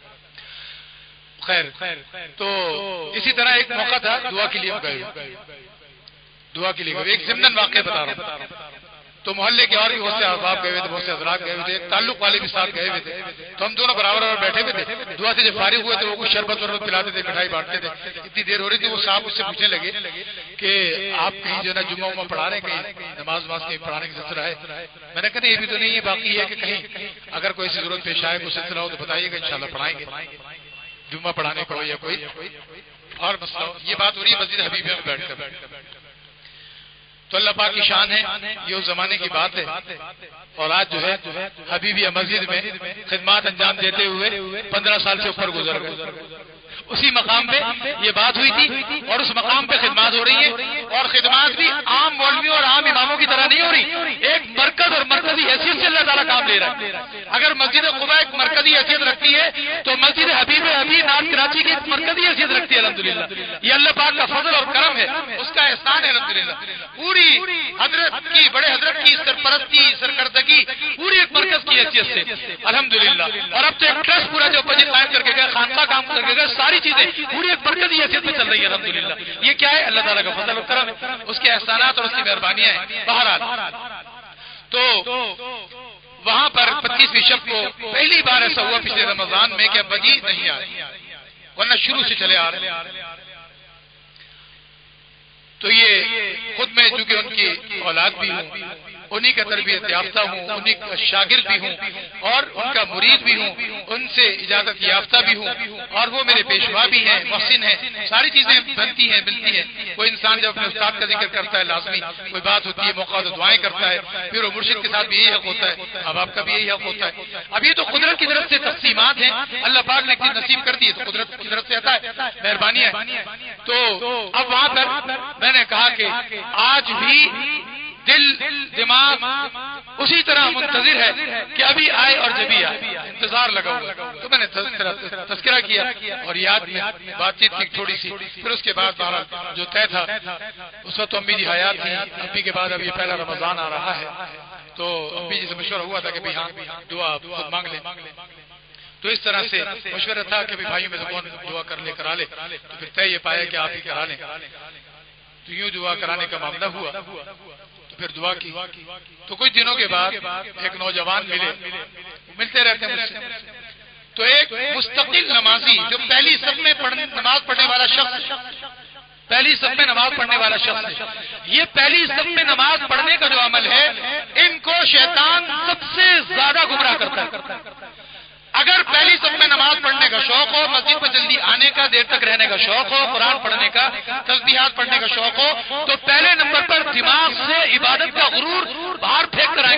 خیر تو اسی طرح ایک موقع تھا دعا کے لیے گئے, دعا کے لیے ایک ضمن واقعہ بتا رہا ہوں. تو محلے کے اور بھی بہت سے احباب گئے ہوئے تھے, بہت سے حضرات گئے ہوئے تھے, تعلق والے بھی ساتھ گئے ہوئے تھے. تو ہم دونوں برابر بیٹھے ہوئے تھے. دعا سے جب فارغ ہوئے تھے وہ کچھ شربت وربت پلاتے تھے, مٹھائی بانٹتے تھے. اتنی دیر ہو رہی تھی وہ صاحب مجھ سے پوچھنے لگے کہ آپ کہیں جو ہے نا جمعہ پڑھا رہے ہیں, کہیں نماز کہیں پڑھانے کا سلسلہ ہے. میں نے کہا یہ بھی تو نہیں ہے, باقی ہے کہ کہیں اگر کوئی ایسی ضرورت پیش آئے کوئی سلسلہ ہو تو بتائیے گا, انشاءاللہ پڑھائیں گے. جمعہ پڑھانے کا ہو یا کوئی اور مسئلہ ہو. یہ بات ہو رہی ہے مسجد حبیبیہ میں بیٹھ کر. تو اللہ پاک کی شان ہے, یہ اس زمانے کی بات ہے. اور آج جو ہے حبیبیہ مسجد میں خدمات انجام دیتے ہوئے 15 سال سے اوپر گزر گئے. اسی مقام پہ یہ بات ہوئی تھی اور اس مقام پہ خدمات ہو رہی ہیں. اور خدمات بھی عام مولویوں اور عام اماموں کی طرح نہیں ہو رہی, ایک مرکز اور مرکزی حیثیت سے اللہ تعالیٰ کام لے رہا ہے. اگر مسجد قباء ایک مرکزی حیثیت رکھتی ہے تو مسجد حبیب نارتھ کراچی کی ایک مرکزی حیثیت رکھتی ہے. الحمدللہ یہ اللہ پاک کا فضل اور کرم ہے, اس کا احسان ہے. الحمدللہ پوری حضرت کی, بڑے حضرت کی سرپرستی سرکردگی پوری ایک مرکز کی حیثیت سے الحمدللہ. اور اب تو ایک ٹرسٹ پورا جو مسجد قائم کر کے گئے, خانقاہ کام کر کے گئے, ساری چیزیں پوری ایک مرکزی حیثیت میں چل رہی ہے. الحمدللہ یہ کیا ہے, اللہ تعالیٰ کا فضل و کرم ہے, اس کے احسانات اور اس کی مہربانیاں ہیں. بہرحال تو وہاں پر 25ویں شب کو پہلی بار ایسا ہوا پچھلے رمضان میں کہ ابا جی نہیں آئے, ورنہ شروع سے چلے آ رہے. تو یہ خود میں چونکہ ان کی اولاد بھی ہوں, انہی کا تربیت یافتہ ہوں, انہی کا شاگرد بھی ہوں اور ان کا مرید بھی ہوں, ان سے اجازت یافتہ بھی ہوں, اور وہ میرے پیشوا بھی ہیں, محسن ہیں. ساری چیزیں بنتی ہیں ملتی ہیں. کوئی انسان جب اپنے استاد کا ذکر کرتا ہے لازمی کوئی بات ہوتی ہے, موقع تو دعائیں کرتا ہے. پھر وہ مرشد کے ساتھ بھی یہی حق ہوتا ہے, اب آپ کا بھی یہی حق ہوتا ہے. اب یہ تو قدرت کی طرف سے تقسیمات ہیں, اللہ پاک نے نصیب کر دی ہے تو قدرت کی طرف سے آتا ہے, مہربانی ہے. تو اب وہاں پر میں نے کہا کہ آج بھی دل دماغ اسی طرح منتظر ہے کہ ابھی آئے اور جبھی آئے, انتظار لگا ہوا. تو میں نے تذکرہ کیا اور یاد میں بات چیت کی تھوڑی سی. پھر اس کے بعد جو طے تھا اس وقت تو امی جی حیات تھی, امی کے بعد اب یہ پہلا رمضان آ رہا ہے تو امی جی سے مشورہ ہوا تھا کہ ہاں دعا خود مانگ لیں. تو اس طرح سے مشورہ تھا کہ بھائیوں میں سے کون دعا کرا لے. تو پھر طے یہ پایا کہ آپ ہی کرا لیں. تو یوں دعا کرانے کا معاملہ ہوا. تو پھر دعا کی. تو کچھ دنوں کے بعد ایک نوجوان ملتے رہتے ہیں مجھ سے. تو ایک مستقل نمازی جو پہلی صف میں نماز پڑھنے والا شخص, پہلی صف میں نماز پڑھنے والا شخص ہے. یہ پہلی صف میں نماز پڑھنے کا جو عمل ہے ان کو شیطان سب سے زیادہ گمراہ کرتا ہے. اگر پہلی صف میں نماز پڑھنے کا شوق ہو، مسجد میں جلدی آنے کا، دیر تک رہنے کا شوق ہو، قرآن پڑھنے کا، تسبیحات پڑھنے کا شوق ہو، تو پہلے نمبر پر دماغ سے عبادت کا غرور باہر پھینک کر آئے،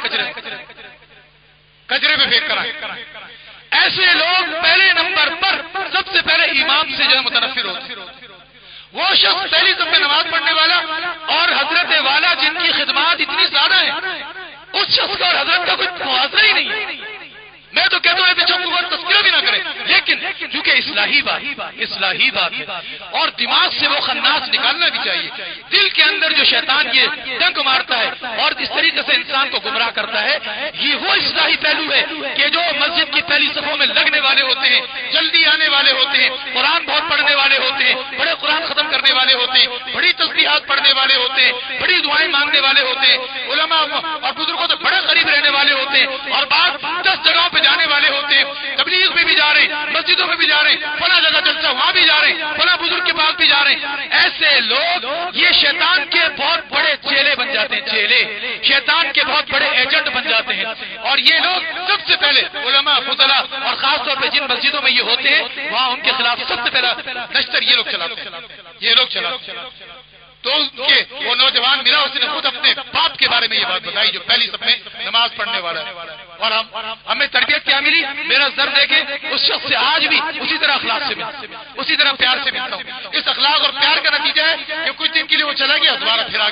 کچرے پہ پھینک کر آئے۔ ایسے لوگ پہلے نمبر پر سب سے پہلے امام سے جو ہے متنفر ہوتے، وہ شخص پہلی صف میں نماز پڑھنے والا اور حضرت والا جن کی خدمات اتنی زیادہ ہیں، اس شخص کا اور حضرت کا کوئی موازنہ ہی نہیں ہے۔ میں تو کہتا ہوں ایسے شخص کو تذکرہ بھی نہ کرے، لیکن چونکہ اصلاحی بات ہے اور دماغ سے وہ خناس نکالنا بھی چاہیے۔ دل کے اندر جو شیطان یہ ڈنک مارتا ہے اور اس طریقے سے انسان کو گمراہ کرتا ہے، یہ وہ اصلاحی پہلو ہے کہ جو مسجد کی پہلی صفوں میں لگنے والے ہوتے ہیں، جلدی آنے والے ہوتے ہیں، قرآن بہت پڑھنے والے ہوتے ہیں، بڑے قرآن ختم کرنے والے ہوتے ہیں، بڑی تسبیحات پڑھنے والے ہوتے ہیں، بڑی دعائیں مانگنے والے ہوتے ہیں، علماء اور بزرگوں سے بڑے قریب رہنے والے ہوتے ہیں، اور بعض 10 جگہوں پہ جانے والے ہوتے ہیں، تبلیغ میں بھی جا رہے ہیں، مسجدوں میں بھی جا رہے ہیں، فلاں جگہ جلسہ وہاں بھی جا رہے ہیں، فلاں بزرگ کے پاس بھی جا رہے ہیں۔ ایسے لوگ یہ شیطان کے بہت بڑے چیلے بن جاتے ہیں، چیلے شیطان کے بہت بڑے ایجنٹ بن جاتے ہیں۔ اور یہ لوگ سب سے پہلے علماء فضلاء اور خاص طور پہ جن مسجدوں میں یہ ہوتے ہیں وہاں ان کے خلاف سب سے پہلا نشتر یہ لوگ چلاتے ہیں۔ تو وہ نوجوان ملا، اس نے خود اپنے باپ کے بارے میں یہ بات بتائی جو پہلی صف میں نماز پڑھنے والا ہے، اور ہمیں تربیت کیا ملی، میرا سر دیکھے اس شخص سے آج بھی اسی طرح اخلاق سے ملتا ہوں، اسی طرح پیار سے ملتا ہوں۔ اس اخلاق اور پیار کا نتیجہ ہے کہ کچھ دن کے لیے وہ چلا گیا، دوبارہ پھر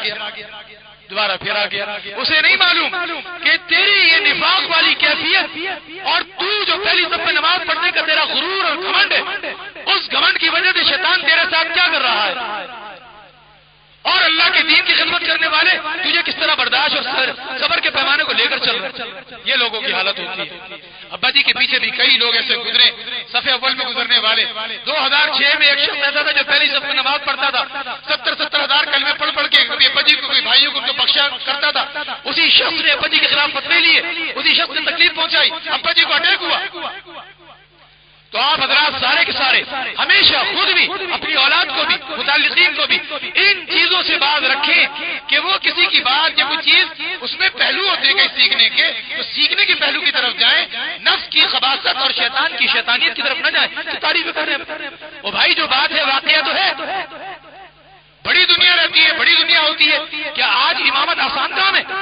آ گیا۔ اسے نہیں معلوم کہ تیری یہ نفاق والی کیفیت اور تو جو پہلی صف میں نماز پڑھنے کا تیرا غرور اور گھمنڈ ہے، اس گھمنڈ کی وجہ سے شیطان تیرے ساتھ کیا کر رہا ہے، اور اللہ کے دین کی خدمت کرنے والے تجھے کس طرح برداشت اور صبر کے پیمانے کو لے کر چل رہے ہیں۔ یہ لوگوں کی حالت ہوتی ہے۔ ابا جی کے پیچھے بھی کئی لوگ ایسے گزرے، صف اول میں گزرنے والے۔ 2006 میں ایک شخص ایسا تھا جو پہلی صف میں نماز پڑھتا تھا، 70 ہزار کلمے پڑھ کے کبھی ابا جی کو کوئی بھائیوں کو بخشا کرتا تھا۔ اسی شخص نے ابا جی کے خلاف فتوے لیے، اسی شخص نے تکلیف پہنچائی، ابا جی کو اٹیک ہوا۔ تو آپ حضرات سارے کے سارے ہمیشہ خود بھی اپنی اولاد کو بھی متعلقین کو بھی ان چیزوں سے باز رکھیں کہ وہ کسی کی بات یا کوئی چیز اس میں پہلو ہوتے ہیں سیکھنے کے، تو سیکھنے کے پہلو کی طرف جائیں، نفس کی خباثت اور شیطان کی شیطانیت کی طرف نہ جائیں کہ تعریف کریں۔ وہ بھائی جو بات ہے واقعہ تو ہے، بڑی دنیا رہتی ہے، بڑی دنیا ہوتی ہے۔ کیا آج امامت آسان کام ہے؟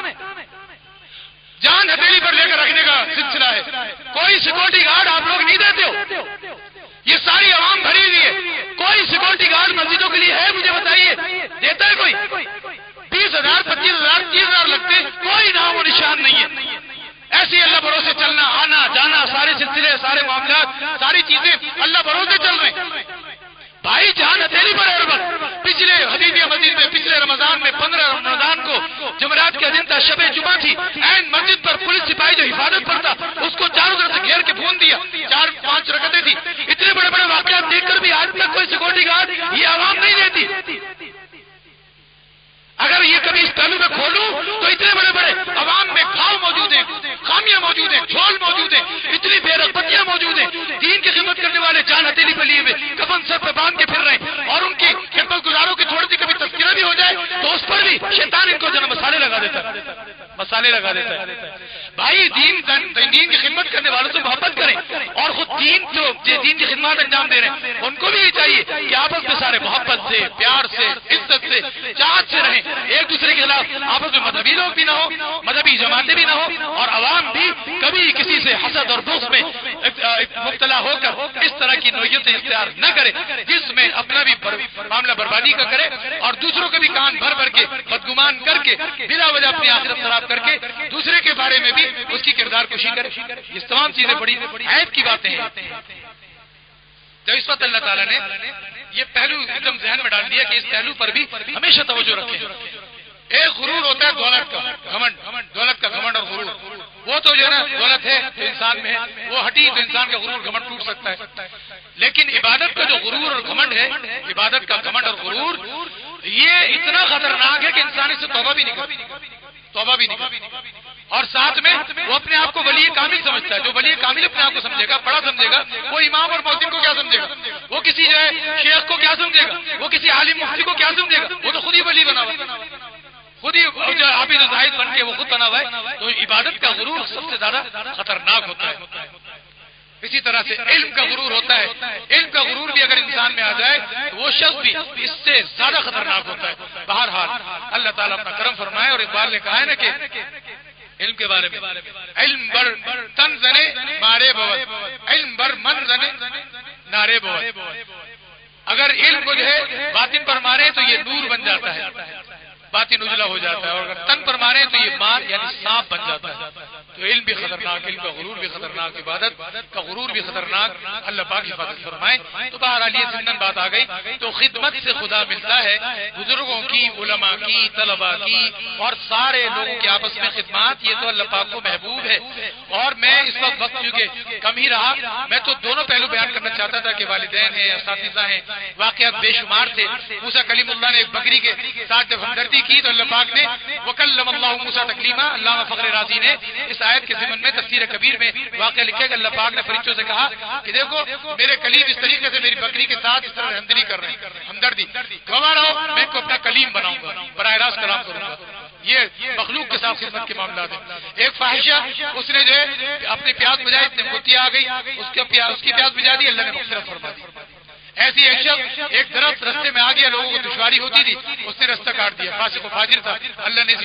جان ہتھیلی پر لے کر رکھنے کا سلسلہ ہے۔ کوئی سیکورٹی گارڈ آپ لوگ نہیں دیتے ہو، یہ ساری عوام بھری ہوئی ہے، کوئی سیکورٹی گارڈ مسجدوں کے لیے ہے؟ مجھے بتائیے، دیتا ہے کوئی؟ 20,000 25,000 30,000 لگتے، کوئی نام و نشان نہیں ہے۔ ایسی اللہ بھروسے چلنا، آنا جانا، سارے سلسلے، سارے معاملات، ساری چیزیں اللہ بھروسے چل رہے ہیں۔ بھائی جان ہتھیلی پر ہے۔ پچھلے حدیبیہ مسجد میں پچھلے رمضان میں 15 رمضان کو جمعرات کا دن تھا، شب جمعہ تھی، این مسجد پر پولیس سپاہی جو حفاظت پر تھا اس کو چاروں طرف سے گھیر کے بھون دیا، 4-5 رکعتیں تھی۔ اتنے بڑے بڑے واقعات دیکھ کر بھی آج تک کوئی سیکورٹی گارڈ یہ عوام نہیں دیتی۔ اگر یہ کبھی اس پہلو میں کھولوں تو اتنے بڑے بڑے عوام میں گھاؤ موجود ہیں، خامیاں موجود ہیں، جھول موجود ہیں، اتنی بے رغبتیاں موجود ہیں۔ دین کی خدمت کرنے والے جان ہتھیلی پہ لیے ہوئے کفن سر پہ باندھ کے پھر رہے ہیں، اور ان کی خدمت گزاروں کی تھوڑی سی کبھی تذکرہ بھی ہو جائے تو اس پر بھی شیطان ان کو مسالے لگا دیتا ہے۔ بھائی دین کی خدمت کرنے والوں سے محبت کریں، اور خود دین کی خدمات انجام دے رہے ہیں ان کو بھی یہ چاہیے کہ آپس میں سارے محبت سے، پیار سے، عزت سے، چاہت سے رہیں، ایک دوسرے کے خلاف آپس میں مذہبی لوگ بھی نہ ہو، مذہبی جماعتیں بھی نہ ہو، اور عوام بھی کبھی کسی سے حسد اور بغض میں مبتلا ہو کر اس طرح کی نوعیتیں اختیار نہ کرے جس میں اپنا بھی معاملہ بربادی کا کرے اور دوسروں کے بھی کان بھر بھر کے بدگمان کر کے بلا وجہ اپنی آخرت خراب کر کے دوسرے کے بارے میں بھی اس کی کردار کشی کرے۔ یہ تمام چیزیں بڑی عیب کی باتیں ہیں۔ تو اس وقت اللہ تعالیٰ نے یہ پہلو ایک دم ذہن میں ڈال دیا کہ اس پہلو پر بھی ہمیشہ توجہ رکھیں۔ ایک غرور ہوتا ہے دولت کا گھمنڈ، دولت کا گھمنڈ اور غرور، وہ تو جو ہے نا دولت ہے تو انسان میں ہے، وہ ہٹی تو انسان کا غرور گھمنڈ ٹوٹ سکتا ہے۔ لیکن عبادت کا جو غرور اور گھمنڈ ہے، عبادت کا گھمنڈ اور غرور یہ اتنا خطرناک ہے کہ انسان اس سے توبہ بھی نہیں کرتا، اور ساتھ میں وہ اپنے آپ کو ولی کامل سمجھتا ہے۔ جو ولی کامل اپنے آپ کو سمجھے گا، بڑا سمجھے گا، وہ امام اور مؤذن کو کیا سمجھے گا، وہ کسی جو ہے شیخ کو کیا سمجھے گا، وہ کسی عالم مفتی کو کیا سمجھے گا، وہ تو خود ہی ولی بنا ہوا ہے، خود ہی عابد و زاہد بن کے وہ خود بنا ہوا ہے۔ تو عبادت کا غرور سب سے زیادہ خطرناک ہوتا ہے۔ اسی طرح سے علم کا غرور ہوتا ہے. علم کا غرور بھی اگر انسان میں آ جائے تو وہ شخص بھی اس سے زیادہ خطرناک ہوتا ہے. بہرحال اللہ تعالیٰ اپنا کرم فرمائے. اور اقبال نے کہا ہے نا کہ علم کے بارے میں علم بر تن زنے مارے بوت علم بر من زنے نارے بوت. اگر علم کو جو ہے باطن پر مارے تو یہ نور بن جاتا ہے, باطن اجلا ہو جاتا ہے, اور اگر تن پر مارے تو یہ مار یعنی سانپ بن جاتا ہے. تو علم بھی خطرناک, علم کا غرور بھی خطرناک, عبادت کا غرور بھی خطرناک. اللہ پاک حفاظت فرمائے. تو بہرحال یہ ضمن بات آ گئی. تو خدمت سے خدا ملتا ہے. بزرگوں کی, علماء کی, طلباء کی اور سارے لوگوں کے آپس میں خدمات, یہ تو اللہ پاک کو محبوب ہے. اور میں اس وقت چونکہ کم ہی رہا, میں تو دونوں پہلو بیان کرنا چاہتا تھا کہ والدین ہیں, اساتذہ ہیں, واقعات بے شمار تھے. موسیٰ کلیم اللہ نے ایک بکری کے ساتھ جب ہمدردی کی تو اللہ پاک نے وکلم اللہ موسیٰ تکلیما. علامہ فخر رازی نے اس آیت کے ضمن میں تفسیر کبیر میں واقعہ لکھے کہ اللہ پاک نے فرشتوں سے کہا کہ دیکھو میرے کلیم اس طریقے سے میری بکری کے ساتھ اس طرح ہمدردی کر رہے ہیں, ہمدردی گواہ رہو, میں کو اپنا کلیم بناؤں گا, براہ راست کلام کروں گا. یہ مخلوق کے ساتھ خدمت کے معاملات ہیں. ایک فاحشہ اس نے جو ہے اپنی پیاس بجائی, اتنی گتی آ گئی, اس کی پیاس بجا دی, اللہ نے مغفرت فرما دی. ایسی ایک شخص ایک درخت رستے میں آ گیا, لوگوں کو دشواری ہوتی تھی, اس نے رستہ کاٹ دیا, فاسق و فاجر تھا, اللہ نے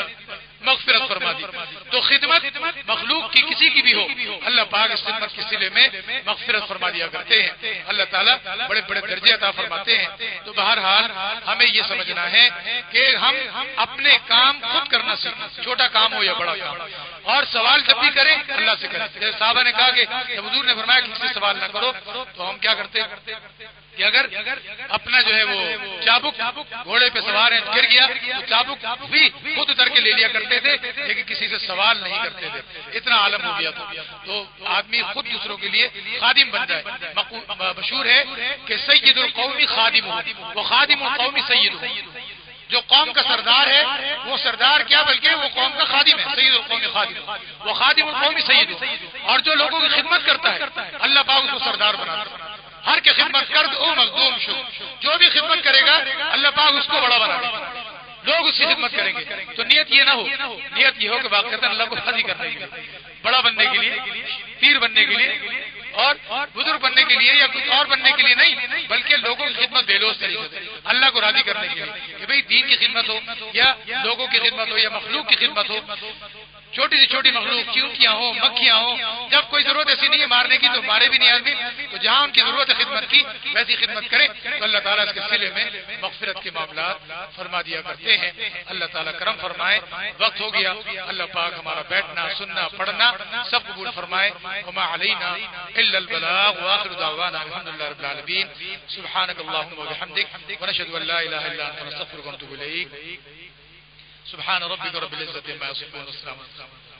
مغفرت فرما دی. تو خدمت مخلوق کی کسی کی بھی ہو, اللہ پاک اس خدمت کے سلے میں مغفرت فرما دیا کرتے ہیں. اللہ تعالیٰ بڑے بڑے درجے عطا فرماتے ہیں. تو بہرحال ہمیں یہ سمجھنا ہے کہ ہم اپنے کام خود کرنا سیکھیں, چھوٹا کام ہو یا بڑا کام. اور سوال جب بھی کریں اللہ سے کریں. جیسے صحابہ نے کہا کہ جب حضور نے فرمایا کہ کسی سے سوال نہ کرو, تو ہم کیا کرتے کہ اگر اپنا جو ہے وہ چابک گھوڑے پہ سوار ہے گر گیا تو چابک بھی خود اتر کے لے لیا کرتے تھے, لیکن کسی سے سوال نہیں کرتے تھے. اتنا عالم ہو گیا تھا. تو آدمی خود دوسروں کے لیے خادم بن جائے. مشہور ہے کہ سید القوم خادم ہو, وہ خادم القوم سید ہو. جو قوم کا سردار ہے وہ سردار کیا بلکہ وہ قوم کا خادم ہے. سید القوم خادم, وہ خادم القوم سید ہو. اور جو لوگوں کی خدمت کرتا ہے اللہ پاک اس کو سردار بناتا ہے. ہر کے خدمت کرد او مخدوم شو, جو بھی خدمت کرے گا اللہ پاک اس کو بڑا بنا دے گا, لوگ اس کی خدمت کریں گے. تو نیت یہ نہ ہو, نیت یہ ہو کہ واقعہ اللہ کو راضی کرنے کے لیے, بڑا بننے کے لیے, پیر بننے کے لیے اور بزرگ بننے کے لیے یا کچھ اور بننے کے لیے نہیں, بلکہ لوگوں کی خدمت بے لوث طریقے سے اللہ کو راضی کرنے کے لیے کہ بھئی دین کی خدمت ہو یا لوگوں کی خدمت ہو یا مخلوق کی خدمت ہو. چھوٹی سی چھوٹی مخلوق, چیونٹیاں ہوں, مکھیاں ہوں, جب کوئی ضرورت ایسی نہیں ہے مارنے کی تو مارے بھی نہیں آدمی, تو جہاں ان کی ضرورت ہے خدمت کی ویسی خدمت کرے تو اللہ تعالیٰ اس کے سلے میں مغفرت کے معاملات فرما دیا کرتے ہیں. اللہ تعالیٰ کرم فرمائے. وقت ہو گیا, اللہ پاک ہمارا بیٹھنا, سننا, پڑھنا سب قبول فرمائے. وما علینا الا البلاغ وآخر دعوانا الحمدللہ رب العالمین. سبحانک اللہم وبحمدک ونشهد ان لا الہ الا انت نستغفرک ونتوب الیک. سبحان ربک رب العزة عما یصفون والسلام علی المرسلین.